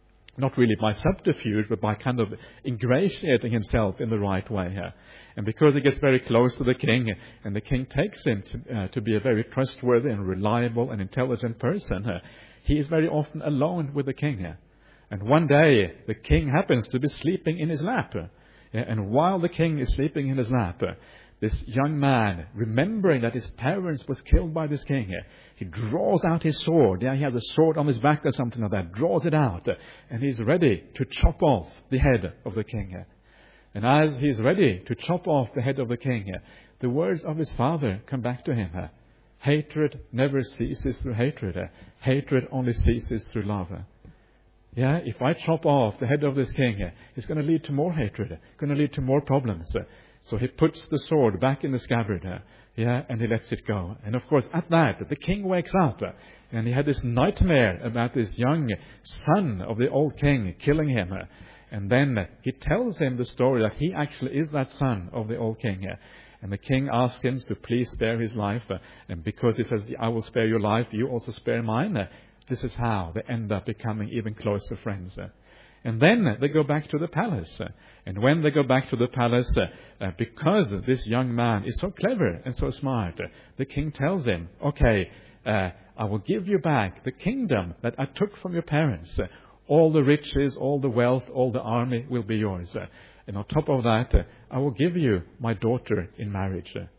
not really by subterfuge, but by kind of ingratiating himself in the right way. Uh. And because he gets very close to the king, and the king takes him to, uh, to be a very trustworthy and reliable and intelligent person, uh, he is very often alone with the king. Uh. And one day, the king happens to be sleeping in his lap. Uh, and while the king is sleeping in his lap, uh, this young man, remembering that his parents was killed by this king, uh, he draws out his sword. Yeah, he has a sword on his back or something like that, draws it out, uh, and he's ready to chop off the head of the king. Uh. And as he's ready to chop off the head of the king, uh, the words of his father come back to him. Uh, hatred never ceases through hatred. Uh, hatred only ceases through love. Uh. Yeah, if I chop off the head of this king, uh, it's going to lead to more hatred. It's going to lead to more problems. Uh, so he puts the sword back in the scabbard. Uh, yeah, and he lets it go. And of course, at that, the king wakes up. Uh, and he had this nightmare about this young son of the old king killing him. Uh, And then he tells him the story that he actually is that son of the old king. And the king asks him to please spare his life. And because he says, I will spare your life, you also spare mine. This is how they end up becoming even closer friends. And then they go back to the palace. And when they go back to the palace, uh, because this young man is so clever and so smart, the king tells him, okay, uh, I will give you back the kingdom that I took from your parents. All the riches, all the wealth, all the army will be yours. Uh, and on top of that, uh, I will give you my daughter in marriage. Uh,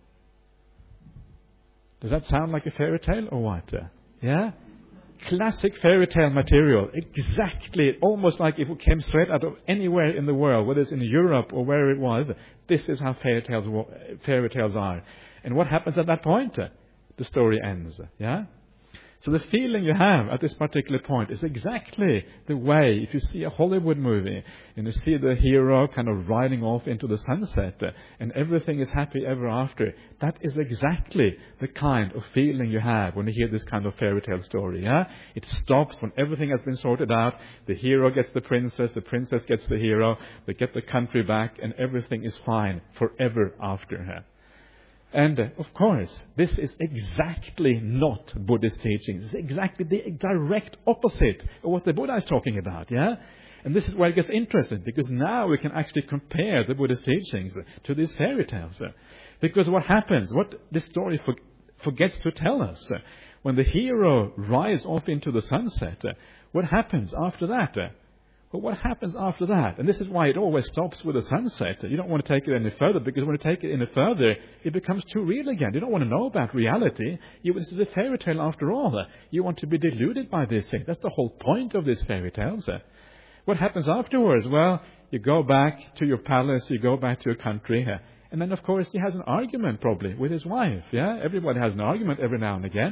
does that sound like a fairy tale or what? Uh, yeah? Classic fairy tale material. Exactly. Almost like if it came straight out of anywhere in the world, whether it's in Europe or where it was. This is how fairy tales, fairy tales are. And what happens at that point? Uh, the story ends. Yeah? So the feeling you have at this particular point is exactly the way, if you see a Hollywood movie and you see the hero kind of riding off into the sunset uh, and everything is happy ever after, that is exactly the kind of feeling you have when you hear this kind of fairy tale story. Yeah? It stops when everything has been sorted out. The hero gets the princess, the princess gets the hero, they get the country back, and everything is fine forever after her. And, uh, of course, this is exactly not Buddhist teachings. It's exactly the direct opposite of what the Buddha is talking about, yeah? And this is where it gets interesting, because now we can actually compare the Buddhist teachings to these fairy tales. Uh, because what happens, what this story for, forgets to tell us, uh, when the hero rides off into the sunset, uh, what happens after that? Uh, But what happens after that? And this is why it always stops with a sunset. You don't want to take it any further, because when you take it any further, it becomes too real again. You don't want to know about reality. You, this is a fairy tale after all. You want to be deluded by this thing. That's the whole point of these fairy tales. What happens afterwards? Well, you go back to your palace, you go back to your country, and then, of course, he has an argument probably with his wife. Yeah, everybody has an argument every now and again.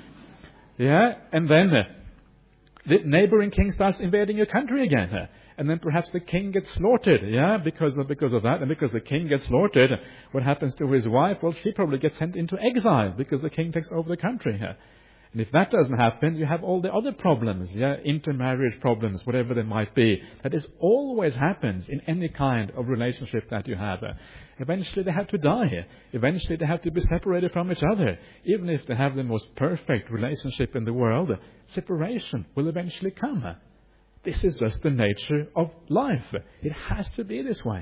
Yeah, and then the neighboring king starts invading your country again. And then perhaps the king gets slaughtered, yeah, because of, because of that. And because the king gets slaughtered, what happens to his wife? Well, she probably gets sent into exile because the king takes over the country. And if that doesn't happen, you have all the other problems, yeah, intermarriage problems, whatever they might be. That is always happens in any kind of relationship that you have. Eventually they have to die. Eventually they have to be separated from each other. Even if they have the most perfect relationship in the world, separation will eventually come. This is just the nature of life. It has to be this way.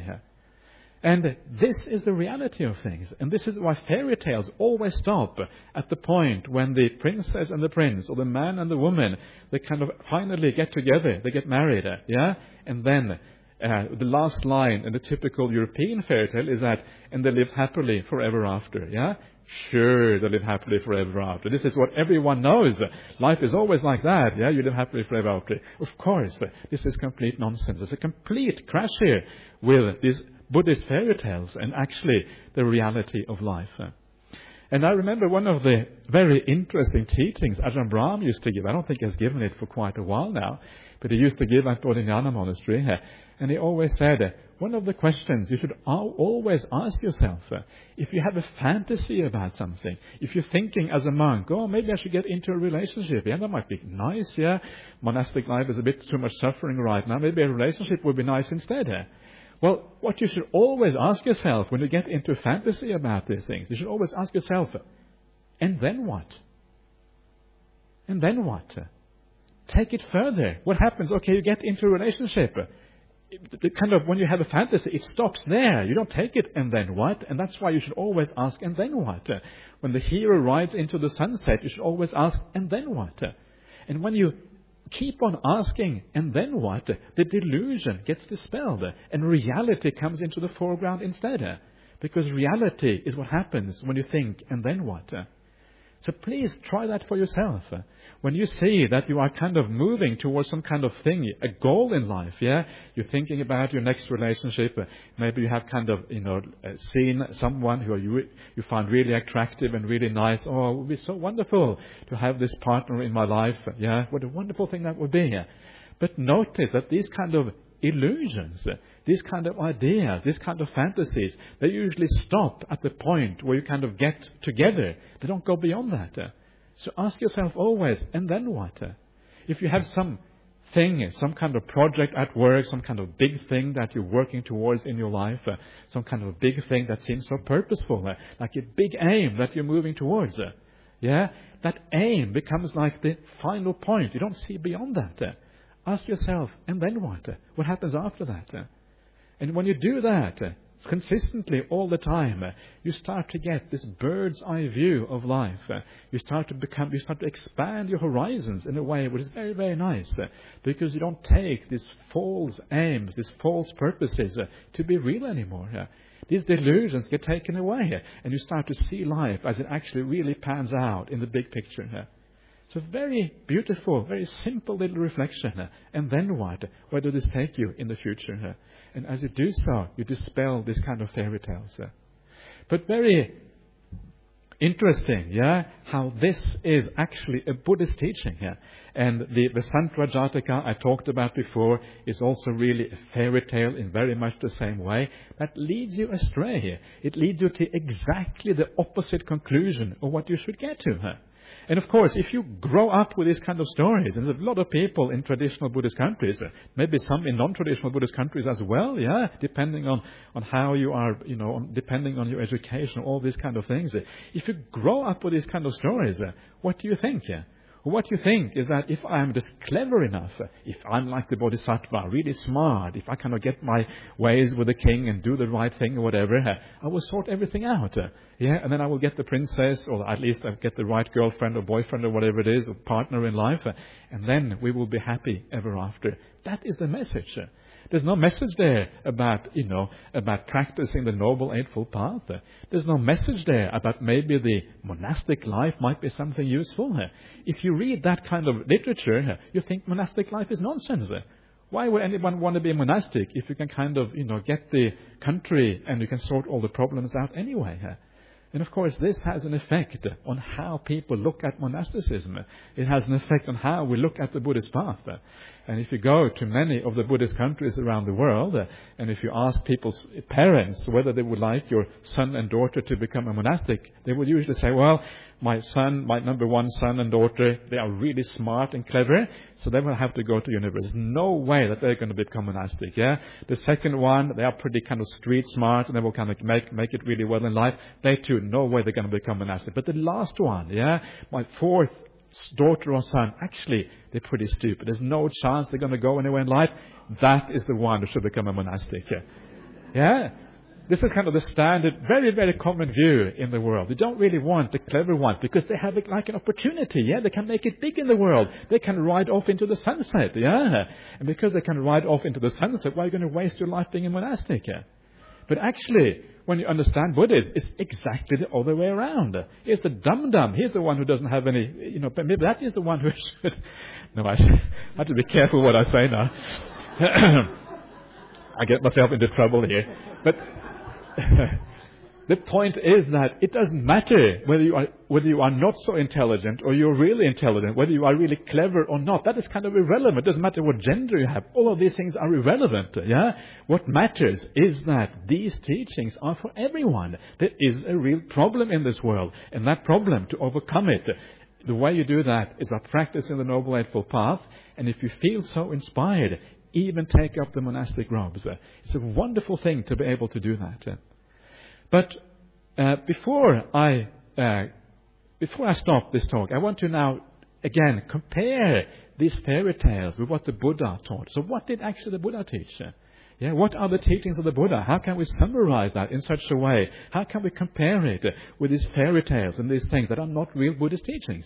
And this is the reality of things. And this is why fairy tales always stop at the point when the princess and the prince, or the man and the woman, they kind of finally get together, they get married, yeah? And then uh, the last line in the typical European fairy tale is that, and they lived happily forever after, yeah? Sure, they live happily forever after. This is what everyone knows. Life is always like that, yeah? You live happily forever after. Of course, this is complete nonsense. There's a complete crash here with this Buddhist fairy tales and actually the reality of life. And I remember one of the very interesting teachings Ajahn Brahm used to give. I don't think he has given it for quite a while now, but he used to give at Bodhinyana Monastery. And he always said, one of the questions you should always ask yourself, if you have a fantasy about something, if you're thinking as a monk, oh, maybe I should get into a relationship. Yeah, that might be nice, yeah. Monastic life is a bit too much suffering right now. Maybe a relationship would be nice instead. Well, what you should always ask yourself when you get into fantasy about these things, you should always ask yourself, and then what? And then what? Take it further. What happens? Okay, you get into a relationship. The kind of, when you have a fantasy, it stops there. You don't take it, and then what? And that's why you should always ask, and then what? When the hero rides into the sunset, you should always ask, and then what? And when you keep on asking, and then what? The delusion gets dispelled, and reality comes into the foreground instead. Because reality is what happens when you think, and then what? So please try that for yourself. When you see that you are kind of moving towards some kind of thing, a goal in life, yeah? You're thinking about your next relationship. Maybe you have kind of, you know, seen someone who you you find really attractive and really nice. Oh, it would be so wonderful to have this partner in my life. Yeah, what a wonderful thing that would be. But notice that these kind of illusions, these kind of ideas, these kind of fantasies, they usually stop at the point where you kind of get together. They don't go beyond that. So ask yourself always, and then what? If you have some thing, some kind of project at work, some kind of big thing that you're working towards in your life, uh, some kind of big thing that seems so purposeful, uh, like a big aim that you're moving towards, uh, yeah, that aim becomes like the final point. You don't see beyond that. Uh, ask yourself, and then what? Uh, what happens after that? Uh, and when you do that, uh, consistently all the time, uh, you start to get this bird's eye view of life. Uh, you start to become, you start to expand your horizons in a way which is very, very nice, uh, because you don't take these false aims, these false purposes uh, to be real anymore. Uh, these delusions get taken away, uh, and you start to see life as it actually really pans out in the big picture. Uh, So very beautiful, very simple little reflection. Uh, and then what? Where does this take you in the future? Uh, and as you do so, you dispel this kind of fairy tales. Uh. But very Interesting, yeah, how this is actually a Buddhist teaching here. And the Vasantra Jataka I talked about before is also really a fairy tale in very much the same way that leads you astray here. It leads you to exactly the opposite conclusion of what you should get to. Huh? And of course, if you grow up with these kind of stories, and there's a lot of people in traditional Buddhist countries, maybe some in non-traditional Buddhist countries as well, yeah, depending on, on how you are, you know, on, depending on your education, all these kind of things. If you grow up with these kind of stories, what do you think? Yeah? What you think is that if I'm just clever enough, if I'm like the Bodhisattva, really smart, if I kind of get my ways with the king and do the right thing or whatever, I will sort everything out. Yeah, and then I will get the princess, or at least I'll get the right girlfriend or boyfriend or whatever it is, or partner in life, and then we will be happy ever after. That is the message. There's no message there about, you know, about practicing the Noble Eightfold Path. There's no message there about maybe the monastic life might be something useful. If you read that kind of literature, you think monastic life is nonsense. Why would anyone want to be monastic if you can kind of, you know, get the country and you can sort all the problems out anyway? And of course, this has an effect on how people look at monasticism. It has an effect on how we look at the Buddhist path. And if you go to many of the Buddhist countries around the world, and if you ask people's parents whether they would like your son and daughter to become a monastic, they would usually say, well, my son, my number one son and daughter, they are really smart and clever, so they will have to go to university. There's no way that they're going to become monastic, yeah? The second one, they are pretty kind of street smart, and they will kind of make, make it really well in life. They too, no way they're going to become monastic. But the last one, yeah? My fourth daughter or son, actually, they're pretty stupid. There's no chance they're going to go anywhere in life. That is the one who should become a monastic. Yeah? yeah? This is kind of the standard, very, very common view in the world. They don't really want the clever ones because they have it like an opportunity. Yeah, they can make it big in the world. They can ride off into the sunset. Yeah, and because they can ride off into the sunset, why are you going to waste your life being a monastic? Yeah? But actually, when you understand Buddhism, it's exactly the other way around. It's the dum-dum. He's the one who doesn't have any, you know, but maybe that is the one who should... No, I have to be careful what I say now. I get myself into trouble here. But the point is that it doesn't matter whether you are whether you are not so intelligent or you're really intelligent, whether you are really clever or not. That is kind of irrelevant. It doesn't matter what gender you have. All of these things are irrelevant. Yeah. What matters is that these teachings are for everyone. There is a real problem in this world, and that problem, to overcome it, the way you do that is by practicing the Noble Eightfold Path. And if you feel so inspired, even take up the monastic robes. It's a wonderful thing to be able to do that. But uh, before I uh, before I stop this talk, I want to now again compare these fairy tales with what the Buddha taught. So, what did actually the Buddha teach? Yeah, what are the teachings of the Buddha? How can we summarize that in such a way? How can we compare it with these fairy tales and these things that are not real Buddhist teachings?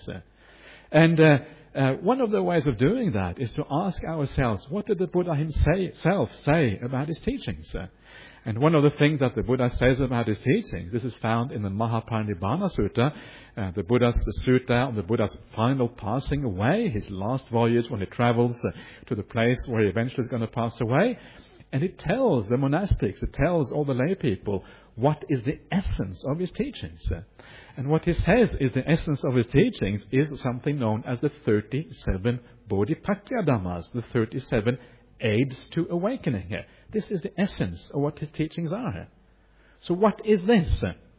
And uh, uh, one of the ways of doing that is to ask ourselves, what did the Buddha himself say about his teachings? And one of the things that the Buddha says about his teachings, this is found in the Mahaparinibbana Sutta, uh, the Buddha's the sutta on the Buddha's final passing away, his last voyage when he travels uh, to the place where he eventually is going to pass away. And it tells the monastics, it tells all the lay people what is the essence of his teachings. And what he says is the essence of his teachings is something known as the thirty-seven Bodhipatya Dhammas, the thirty-seven aids to awakening. This is the essence of what his teachings are. So what is this?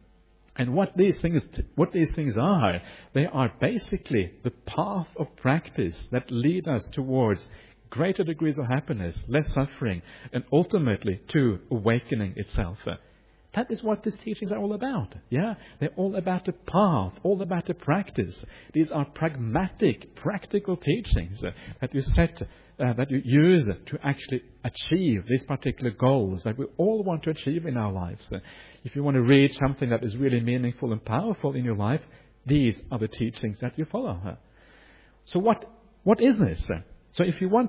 And what these things, what these things are, they are basically the path of practice that lead us towards greater degrees of happiness, less suffering, and ultimately to awakening itself. That is what these teachings are all about. Yeah, they're all about the path, all about the practice. These are pragmatic, practical teachings that you set, uh, that you use to actually achieve these particular goals that we all want to achieve in our lives. If you want to read something that is really meaningful and powerful in your life, these are the teachings that you follow. So what what is this? So if you want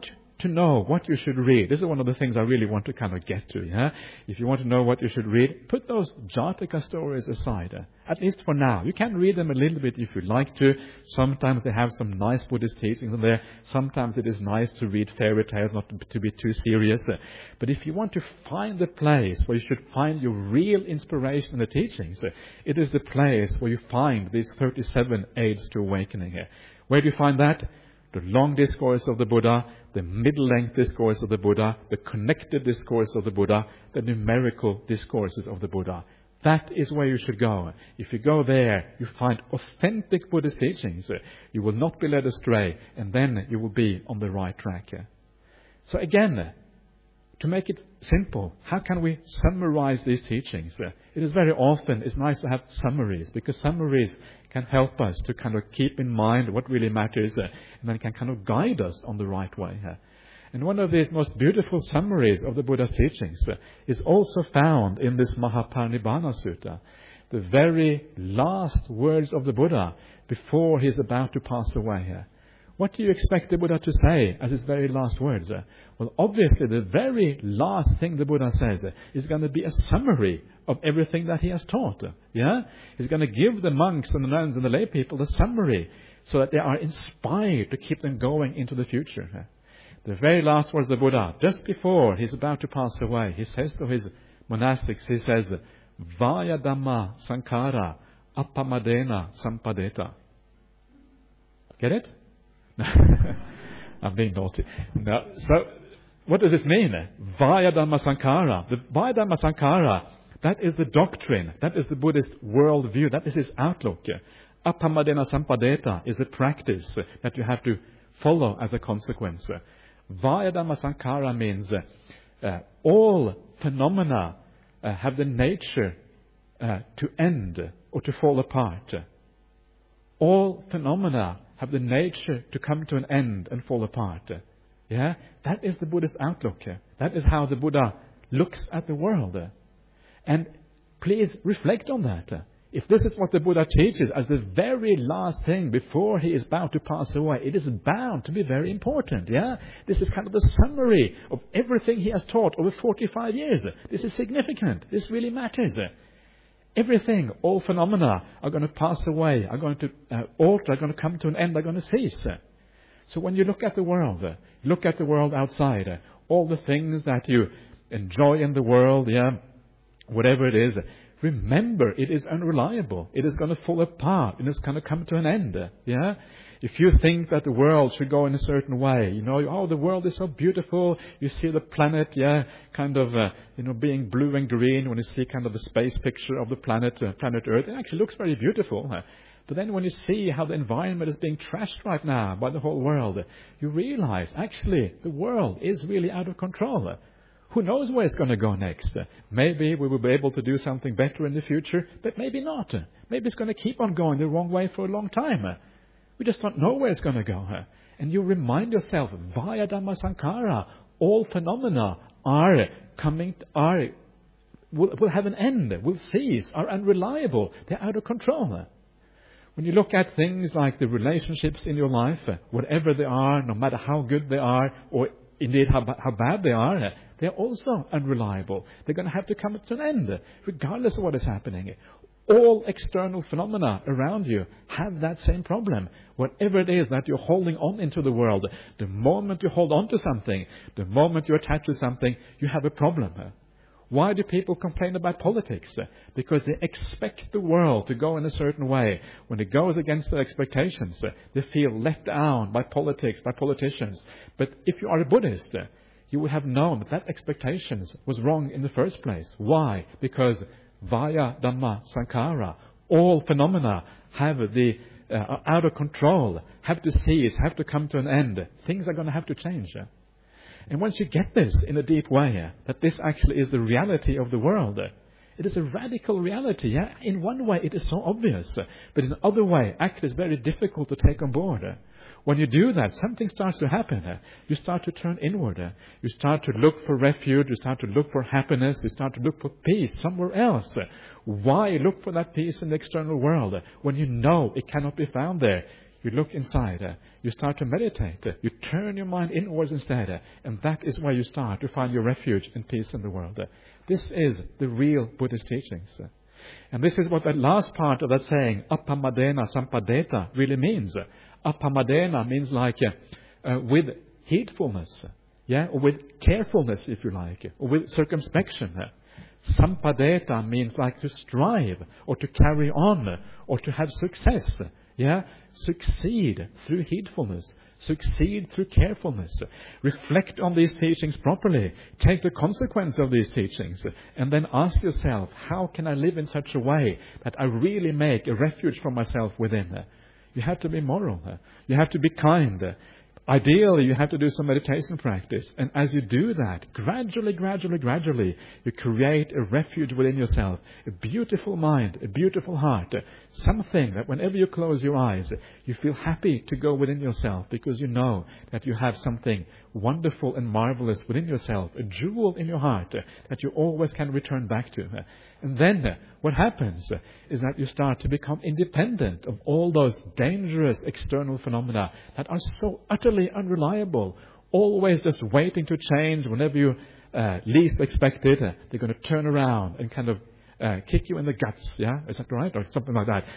to know what you should read, this is one of the things I really want to kind of get to. Yeah, if you want to know what you should read, put those Jataka stories aside. Uh, at least for now. You can read them a little bit if you like to. Sometimes they have some nice Buddhist teachings in there. Sometimes it is nice to read fairy tales, not to, to be too serious. Uh, but if you want to find the place where you should find your real inspiration in the teachings, uh, it is the place where you find these thirty-seven aids to awakening. Uh, where do you find that? The long discourse of the Buddha, the middle-length discourse of the Buddha, the connected discourse of the Buddha, the numerical discourses of the Buddha. That is where you should go. If you go there, you find authentic Buddhist teachings. You will not be led astray, and then you will be on the right track. So again, to make it simple, how can we summarize these teachings? It is very often, it's nice to have summaries, because summaries can help us to kind of keep in mind what really matters, uh, and then can kind of guide us on the right way. Uh. And one of these most beautiful summaries of the Buddha's teachings uh, is also found in this Mahaparinibbana Sutta, the very last words of the Buddha before he is about to pass away. Uh. What do you expect the Buddha to say as his very last words? Uh? Well, obviously, the very last thing the Buddha says uh, is going to be a summary of everything that he has taught. Uh, yeah? He's going to give the monks and the nuns and the lay people the summary so that they are inspired to keep them going into the future. Uh, the very last words of the Buddha, just before he's about to pass away, he says to his monastics, he says, Vaya Dhamma Sankara Appamadena Sampadeta. Get it? I'm being naughty. No. So, what does this mean? Vaya Dhamma Sankara. The Vaya Dhamma Sankara, that is the doctrine. That is the Buddhist worldview. That is his outlook. Appamadena Sampadeta is the practice that you have to follow as a consequence. Vaya Dhamma Sankara means uh, all phenomena uh, have the nature uh, to end or to fall apart. All phenomena have the nature to come to an end and fall apart. Yeah? That is the Buddhist outlook. That is how the Buddha looks at the world. And please reflect on that. If this is what the Buddha teaches as the very last thing before he is about to pass away, it is bound to be very important. Yeah? This is kind of the summary of everything he has taught over forty-five years. This is significant. This really matters. Everything, all phenomena are going to pass away, are going to uh, alter, are going to come to an end, are going to cease. So when you look at the world, uh, look at the world outside, uh, all the things that you enjoy in the world, yeah, whatever it is, remember it is unreliable. It is going to fall apart and it's going to come to an end. Uh, yeah. If you think that the world should go in a certain way, you know, oh, the world is so beautiful. You see the planet, yeah, kind of, uh, you know, being blue and green when you see kind of a space picture of the planet, uh, planet Earth. It actually looks very beautiful. Uh, but then when you see how the environment is being trashed right now by the whole world, uh, you realize actually the world is really out of control. Uh, who knows where it's going to go next? Uh, maybe we will be able to do something better in the future, but maybe not. Uh, maybe it's going to keep on going the wrong way for a long time. Uh, We just don't know where it's going to go. Huh? And you remind yourself, Vaya Dhamma Sankara, all phenomena are coming, are, will, will have an end, will cease, are unreliable, they're out of control. Huh? When you look at things like the relationships in your life, uh, whatever they are, no matter how good they are, or indeed how, how bad they are, uh, they're also unreliable. They're going to have to come to an end, regardless of what is happening. All external phenomena around you have that same problem. Whatever it is that you're holding on into the world, the moment you hold on to something, the moment you attach to something, you have a problem. Why do people complain about politics? Because they expect the world to go in a certain way. When it goes against their expectations, they feel let down by politics, by politicians. But if you are a Buddhist, you would have known that that expectations was wrong in the first place. Why? Because Vaya Dhamma Sankara, all phenomena have the uh, are out of control, have to cease, have to come to an end. Things are going to have to change. Uh. And once you get this in a deep way, uh, that this actually is the reality of the world, uh, it is a radical reality. Yeah? In one way, it is so obvious, uh, but in another way, actually, it's very difficult to take on board. Uh. When you do that, something starts to happen. Uh, you start to turn inward. Uh, you start to look for refuge. You start to look for happiness. You start to look for peace somewhere else. Uh, why look for that peace in the external world uh, when you know it cannot be found there? You look inside. Uh, you start to meditate. Uh, you turn your mind inwards instead. Uh, and that is where you start to find your refuge and peace in the world. Uh, this is the real Buddhist teachings. Uh, and this is what that last part of that saying, Appamadena Sampadeta, really means. Uh, Appamadena means like uh, uh, with heedfulness. Uh, yeah, or with carefulness, if you like, or with circumspection. Sampadeta means like to strive, or to carry on, or to have success. Yeah, succeed through heedfulness, succeed through carefulness. Reflect on these teachings properly. Take the consequence of these teachings, and then ask yourself, how can I live in such a way that I really make a refuge for myself within? You have to be moral. You have to be kind. Ideally, you have to do some meditation practice. And as you do that, gradually, gradually, gradually, you create a refuge within yourself. A beautiful mind, a beautiful heart. Something that whenever you close your eyes, you feel happy to go within yourself because you know that you have something wonderful and marvelous within yourself. A jewel in your heart that you always can return back to. And then what happens is that you start to become independent of all those dangerous external phenomena that are so utterly unreliable, always just waiting to change whenever you uh, least expect it. They're going to turn around and kind of uh, kick you in the guts, yeah? Is that right? Or something like that.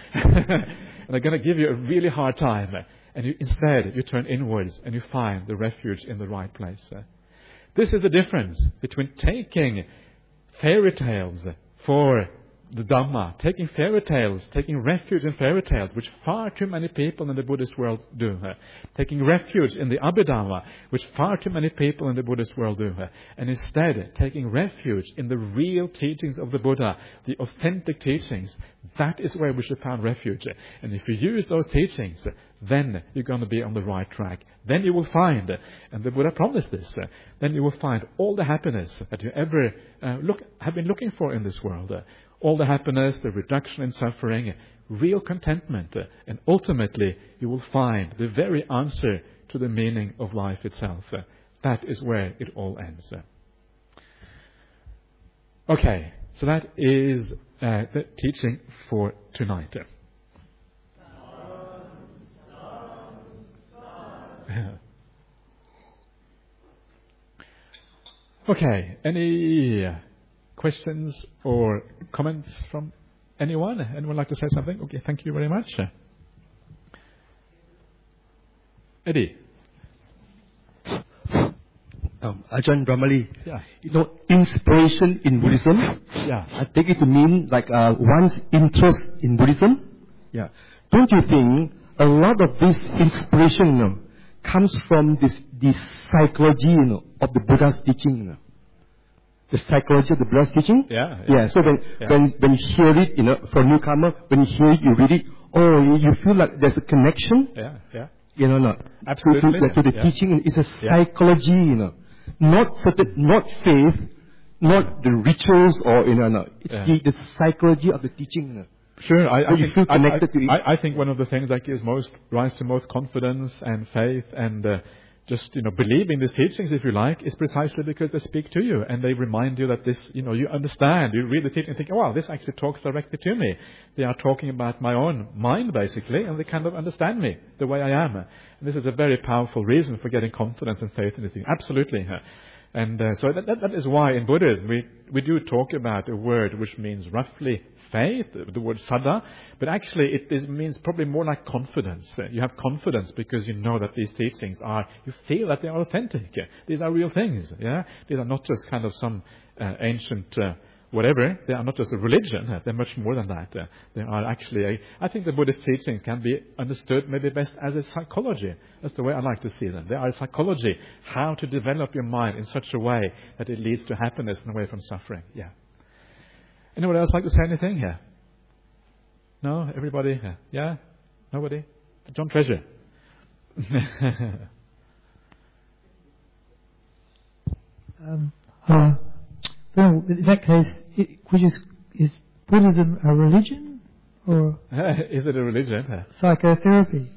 And they're going to give you a really hard time. And you, instead, you turn inwards and you find the refuge in the right place. This is the difference between taking fairy tales for the Dhamma, taking fairy tales, taking refuge in fairy tales, which far too many people in the Buddhist world do. Uh, taking refuge in the Abhidhamma, which far too many people in the Buddhist world do. Uh, and instead, taking refuge in the real teachings of the Buddha, the authentic teachings. That is where we should find refuge. Uh, and if you use those teachings, uh, then you're going to be on the right track. Then you will find, uh, and the Buddha promised this, uh, then you will find all the happiness that you ever uh, look have been looking for in this world. Uh, all the happiness, the reduction in suffering, real contentment, uh, and ultimately you will find the very answer to the meaning of life itself. Uh, that is where it all ends. Uh. Okay, so that is uh, the teaching for tonight. Okay, any uh, questions or comments from anyone? Anyone like to say something? Okay, thank you very much. Eddie. Um, Ajahn Brahmali. Yeah. You know, inspiration in Buddhism. Yeah. I take it to mean like uh, one's interest in Buddhism. Yeah. Don't you think a lot of this inspiration, you know, comes from this this psychology, you know, of the Buddha's teaching, you know? The psychology of the Buddha's teaching. Yeah. Yeah. yeah so when yeah. when when you hear it, you know, for newcomer, when you hear it, you read it, oh, you, you feel like there's a connection. Yeah. Yeah. You know, no. Absolutely. To, to, to the yeah. teaching, it's a yeah. psychology, you know, not certain, not faith, not the rituals or you know, no. It's yeah. the, the psychology of the teaching. You know. Sure, I, I, you think, feel connected I, to it. I, I think one of the things that gives most rise to most confidence and faith and uh, just you know believing these teachings, if you like, is precisely because they speak to you and they remind you that this, you know, you understand. You read the teaching and think, oh, wow, this actually talks directly to me. They are talking about my own mind, basically, and they kind of understand me the way I am. And this is a very powerful reason for getting confidence and faith in the thing. Absolutely. And uh, so that, that, that is why in Buddhism we, we do talk about a word which means roughly faith, the word saddha, but actually it is, means probably more like confidence. Uh, you have confidence because you know that these teachings are, you feel that they are authentic. Uh, these are real things. Yeah, these are not just kind of some uh, ancient uh, whatever. They are not just a religion. Uh, they're much more than that. Uh, they are actually, a, I think the Buddhist teachings can be understood maybe best as a psychology. That's the way I like to see them. They are a psychology, how to develop your mind in such a way that it leads to happiness and away from suffering. Yeah. Anyone else like to say anything here? No? Everybody? Yeah? Nobody? John Treasure. um, uh, well, in that case, it, which is, is Buddhism a religion or is it a religion? Psychotherapy.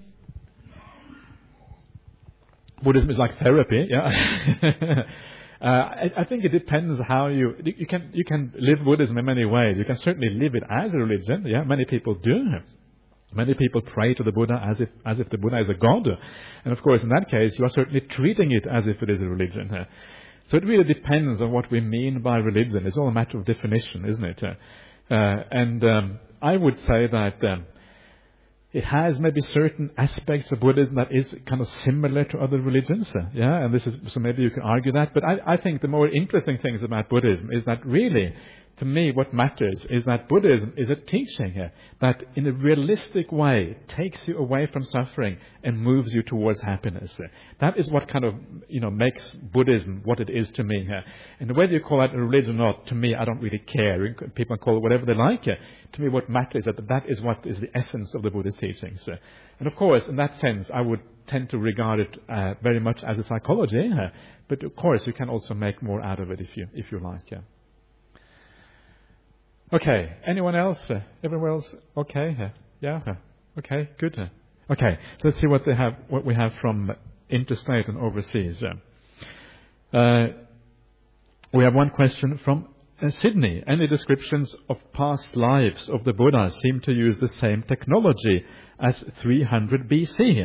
Buddhism is like therapy, yeah. Uh, I, I think it depends how you, you can, you can live Buddhism in many ways. You can certainly live it as a religion. Yeah, many people do. Many people pray to the Buddha as if as if the Buddha is a god. And of course, in that case, you are certainly treating it as if it is a religion. So it really depends on what we mean by religion. It's all a matter of definition, isn't it? Uh, and um, I would say that um, it has maybe certain aspects of Buddhism that is kind of similar to other religions. Uh, yeah, and this is so maybe you can argue that. But I, I think the more interesting things about Buddhism is that really, to me, what matters is that Buddhism is a teaching here that in a realistic way takes you away from suffering and moves you towards happiness. That is what kind of, you know, makes Buddhism what it is to me here. And whether you call that a religion or not, to me, I don't really care. People call it whatever they like here. To me, what matters is that that is what is the essence of the Buddhist teachings. And of course, in that sense, I would tend to regard it uh, very much as a psychology. Uh, but of course, you can also make more out of it if you if you like. Yeah. Okay. Anyone else? Uh, everyone else? Okay. Uh, yeah. Uh, okay. Good. Uh, okay. So let's see what they have. What we have from interstate and overseas. Uh, uh, we have one question from uh, Sydney. Any descriptions of past lives of the Buddha seem to use the same technology as three hundred B C?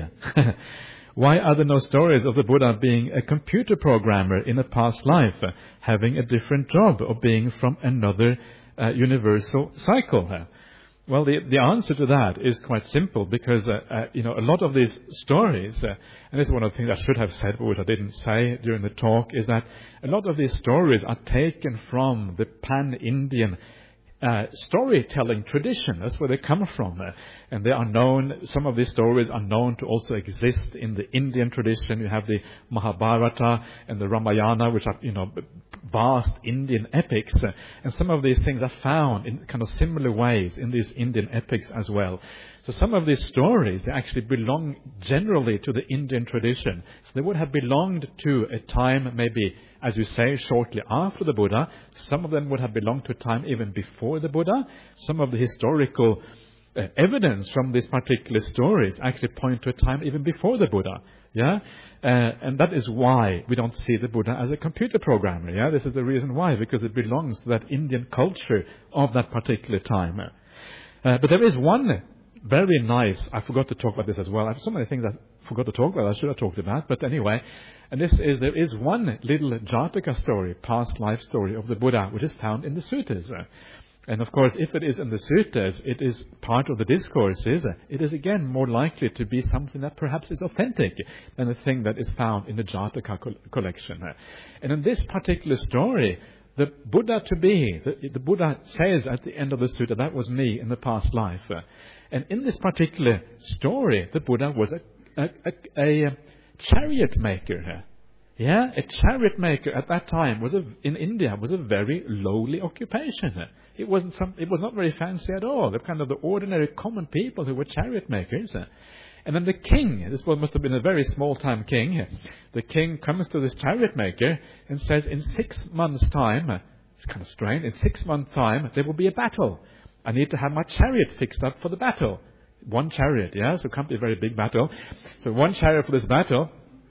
Why are there no stories of the Buddha being a computer programmer in a past life, uh, having a different job, or being from another Uh, universal cycle? Uh, well, the the answer to that is quite simple, because uh, uh, you know a lot of these stories, uh, and this is one of the things I should have said, but which I didn't say during the talk, is that a lot of these stories are taken from the pan-Indian Uh, storytelling tradition. That's where they come from. Uh, and they are known, some of these stories are known to also exist in the Indian tradition. You have the Mahabharata and the Ramayana, which are, you know, vast Indian epics. Uh, and some of these things are found in kind of similar ways in these Indian epics as well. So some of these stories, they actually belong generally to the Indian tradition. So they would have belonged to a time maybe, as you say, shortly after the Buddha. Some of them would have belonged to a time even before the Buddha. Some of the historical uh, evidence from these particular stories actually point to a time even before the Buddha. Yeah, uh, and that is why we don't see the Buddha as a computer programmer. Yeah, this is the reason why, because it belongs to that Indian culture of that particular time. Uh, but there is one very nice, I forgot to talk about this as well. I have so many things I forgot to talk about, I should have talked about. But anyway, and this is, there is one little Jataka story, past life story of the Buddha, which is found in the suttas. And of course, if it is in the suttas, it is part of the discourses. It is again more likely to be something that perhaps is authentic than the thing that is found in the Jataka collection. And in this particular story, the Buddha to be, the, the Buddha says at the end of the sutta, that was me in the past life. And in this particular story, the Buddha was a, a, a, a chariot maker. Yeah, a chariot maker at that time was a, in India was a very lowly occupation. It wasn't some, it was not very fancy at all. They're kind of the ordinary common people who were chariot makers. And then the king, this must have been a very small-time king, the king comes to this chariot maker and says, in six months' time, it's kind of strange, in six months' time, there will be a battle. I need to have my chariot fixed up for the battle. One chariot, yeah, so it can't be a very big battle. So one chariot for this battle.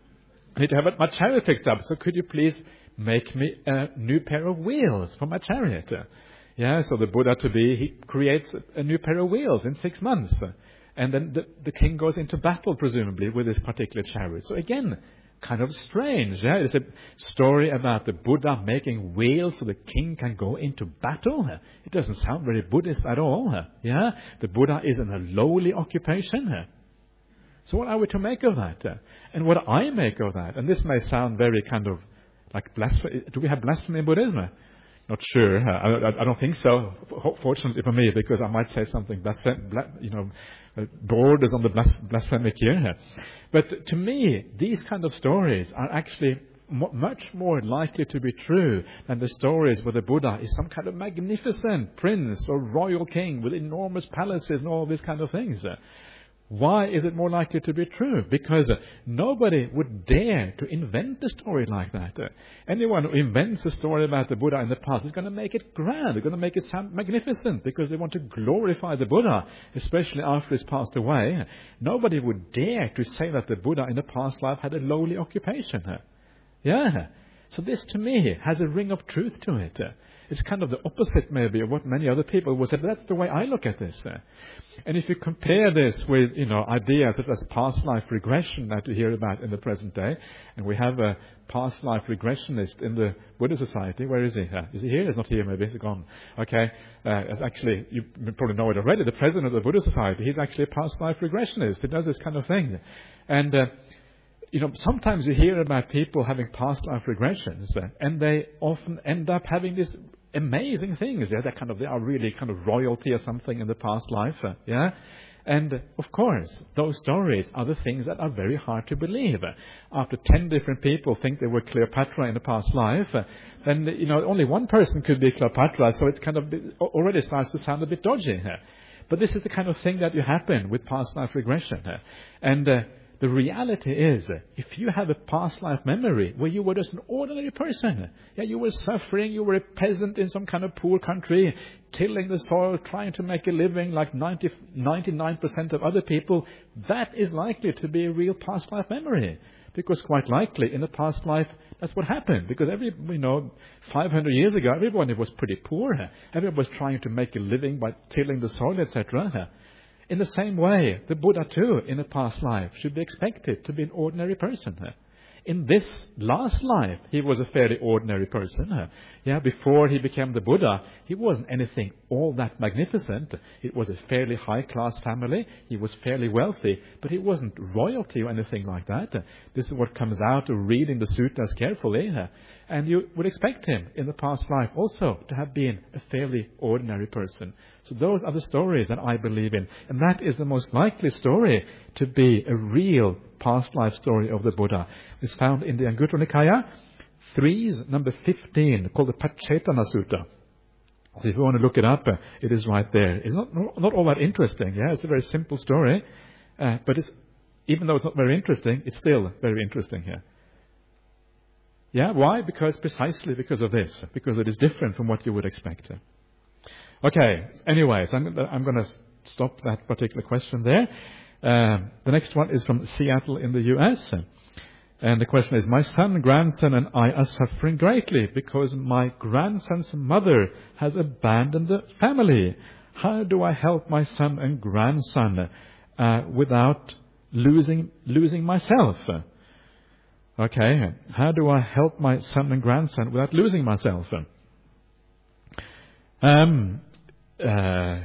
I need to have my chariot fixed up. So could you please make me a new pair of wheels for my chariot? Yeah, so the Buddha to be, he creates a new pair of wheels in six months. And then the, the king goes into battle, presumably, with this particular chariot. So again, kind of strange. Yeah? It's a story about the Buddha making wheels so the king can go into battle. It doesn't sound very Buddhist at all. Yeah? The Buddha is in a lowly occupation. So what are we to make of that? And what I make of that, and this may sound very kind of like blasphemy. Do we have blasphemy in Buddhism? Not sure. I, I, I don't think so. Fortunately for me, because I might say something blasphem- you know, borders on the blasphemic here. But to me, these kind of stories are actually m- much more likely to be true than the stories where the Buddha is some kind of magnificent prince or royal king with enormous palaces and all these kind of things. Why is it more likely to be true? Because uh, nobody would dare to invent a story like that. Uh, anyone who invents a story about the Buddha in the past is going to make it grand. They're going to make it sound magnificent because they want to glorify the Buddha, especially after he's passed away. Nobody would dare to say that the Buddha in the past life had a lowly occupation. Uh, yeah. So this, to me, has a ring of truth to it. Uh, It's kind of the opposite, maybe, of what many other people would say. But that's the way I look at this. Uh. And if you compare this with, you know, ideas such as past life regression that we hear about in the present day, and we have a past life regressionist in the Buddhist Society. Where is he? Uh, is he here? He's not here, maybe. He's gone. Okay. Uh, actually, you probably know it already. The president of the Buddhist Society, he's actually a past life regressionist. He does this kind of thing. And, uh, you know, sometimes you hear about people having past life regressions, uh, and they often end up having these amazing things. Yeah, that kind of, they are really kind of royalty or something in the past life. Uh, yeah. And, of course, those stories are the things that are very hard to believe. After ten different people think they were Cleopatra in the past life, then, you know, only one person could be Cleopatra, so it's kind of already starts to sound a bit dodgy. But this is the kind of thing that you happen with past life regression. And uh, the reality is, if you have a past life memory where you were just an ordinary person, yeah, you were suffering, you were a peasant in some kind of poor country, tilling the soil, trying to make a living like ninety, ninety-nine percent of other people, that is likely to be a real past life memory. Because quite likely in the past life, that's what happened. Because every, you know, five hundred years ago, everyone was pretty poor. Everyone was trying to make a living by tilling the soil, et cetera. In the same way, the Buddha too, in a past life, should be expected to be an ordinary person. In this last life, he was a fairly ordinary person. Yeah, before he became the Buddha, he wasn't anything all that magnificent. It was a fairly high-class family. He was fairly wealthy, but he wasn't royalty or anything like that. This is what comes out of reading the suttas carefully. And you would expect him in the past life also to have been a fairly ordinary person. So those are the stories that I believe in. And that is the most likely story to be a real past life story of the Buddha. It's found in the Anguttara Nikaya, threes, number fifteen, called the Pachetana Sutta. So if you want to look it up, uh, it is right there. It's not, not all that interesting. Yeah, it's a very simple story. Uh, but it's, even though it's not very interesting, it's still very interesting here. Yeah, why? Because precisely because of this. Because it is different from what you would expect. Okay, anyways, I'm, I'm going to stop that particular question there. Um, the next one is from Seattle in the U S. And the question is, my son, grandson and I are suffering greatly because my grandson's mother has abandoned the family. How do I help my son and grandson uh, without losing losing myself? Okay, how do I help my son and grandson without losing myself? Um, uh,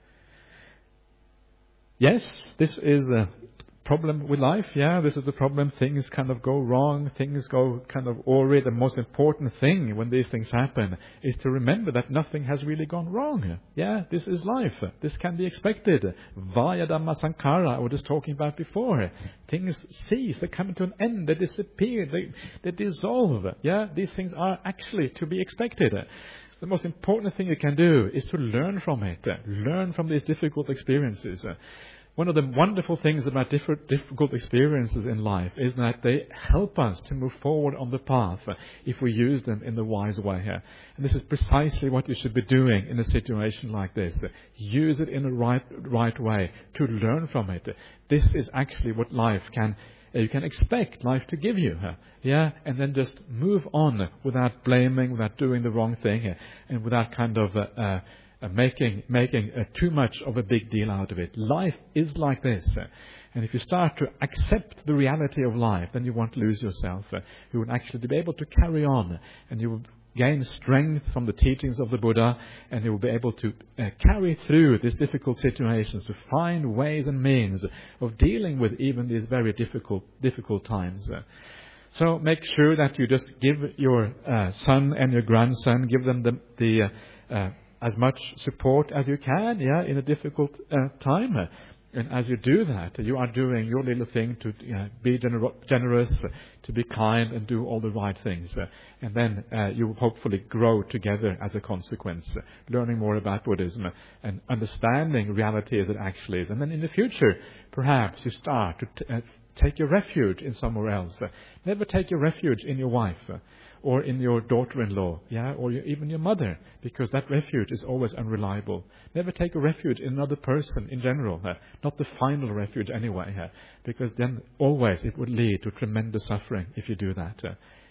yes, this is a problem with life. Yeah, this is the problem. Things kind of go wrong. Things go kind of awry. The most important thing when these things happen is to remember that nothing has really gone wrong. Yeah, this is life. This can be expected. Vaya Dhamma Sankara, I was just talking about before. Things cease. They come to an end. They disappear. They, they dissolve. Yeah, these things are actually to be expected. The most important thing you can do is to learn from it. Learn from these difficult experiences. One of the wonderful things about different difficult experiences in life is that they help us to move forward on the path if we use them in the wise way. And this is precisely what you should be doing in a situation like this. Use it in the right right way to learn from it. This is actually what life can you can expect life to give you. Yeah, and then just move on without blaming, without doing the wrong thing, and without kind of uh, uh, Uh, making making uh, too much of a big deal out of it. Life is like this. Uh, and if you start to accept the reality of life, then you won't lose yourself. Uh, you will actually be able to carry on. And you will gain strength from the teachings of the Buddha. And you will be able to uh, carry through these difficult situations, to find ways and means of dealing with even these very difficult difficult times. Uh, so make sure that you just give your uh, son and your grandson, give them the... the uh, uh, as much support as you can, yeah, in a difficult uh, time. And as you do that, you are doing your little thing to you know, be gener- generous, to be kind, and do all the right things. And then uh, you will hopefully grow together as a consequence, learning more about Buddhism and understanding reality as it actually is. And then in the future, perhaps you start to t- uh, take your refuge in somewhere else. Never take your refuge in your wife. Or in your daughter-in-law, yeah, or your, even your mother, because that refuge is always unreliable. Never take a refuge in another person in general, uh, not the final refuge anyway, uh, because then always it would lead to tremendous suffering if you do that. Uh,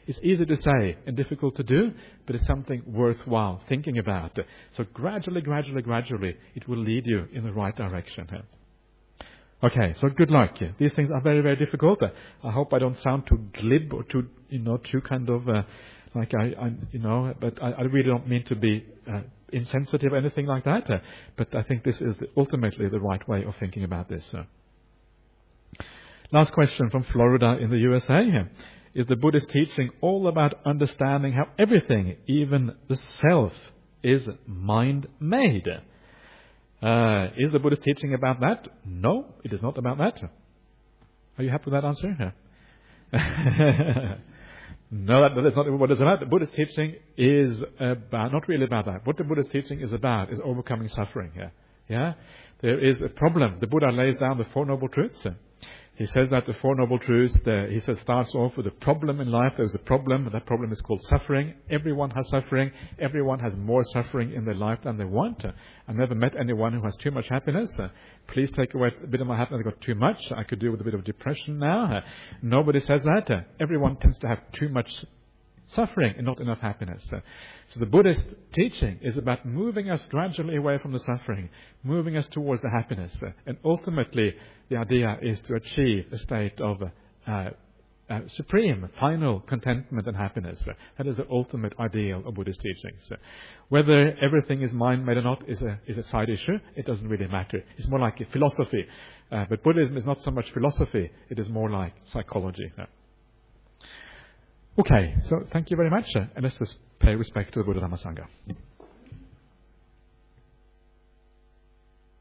It's easy to say and difficult to do, but it's something worthwhile thinking about. So gradually, gradually, gradually, it will lead you in the right direction. Okay, so good luck. These things are very, very difficult. I hope I don't sound too glib or too, you know, too kind of uh, like I, I, you know, but I, I really don't mean to be uh, insensitive or anything like that. Uh, but I think this is ultimately the right way of thinking about this. Uh. Last question from Florida in the U S A. Is the Buddhist teaching all about understanding how everything, even the self, is mind-made? Uh, is the Buddhist teaching about that? No, it is not about that. Are you happy with that answer? No, that, that is not what it's about. The Buddhist teaching is about, not really about that. What the Buddhist teaching is about is overcoming suffering. Yeah, yeah. There is a problem. The Buddha lays down the Four Noble Truths. He says that the Four Noble Truths, the, he says, starts off with a problem in life. There's a problem. That problem is called suffering. Everyone has suffering. Everyone has more suffering in their life than they want. I've never met anyone who has too much happiness. Uh, please take away a bit of my happiness. I've got too much. I could do with a bit of depression now. Uh, nobody says that. Uh, everyone tends to have too much suffering and not enough happiness. Uh, so the Buddhist teaching is about moving us gradually away from the suffering, moving us towards the happiness. Uh, and ultimately, the idea is to achieve a state of uh, uh, supreme, final contentment and happiness. Uh, that is the ultimate ideal of Buddhist teachings. Uh, whether everything is mind-made or not is a, is a side issue. It doesn't really matter. It's more like a philosophy. Uh, but Buddhism is not so much philosophy. It is more like psychology. Uh, Okay, so thank you very much, uh, and let's just pay respect to the Buddha Dhamma Sangha.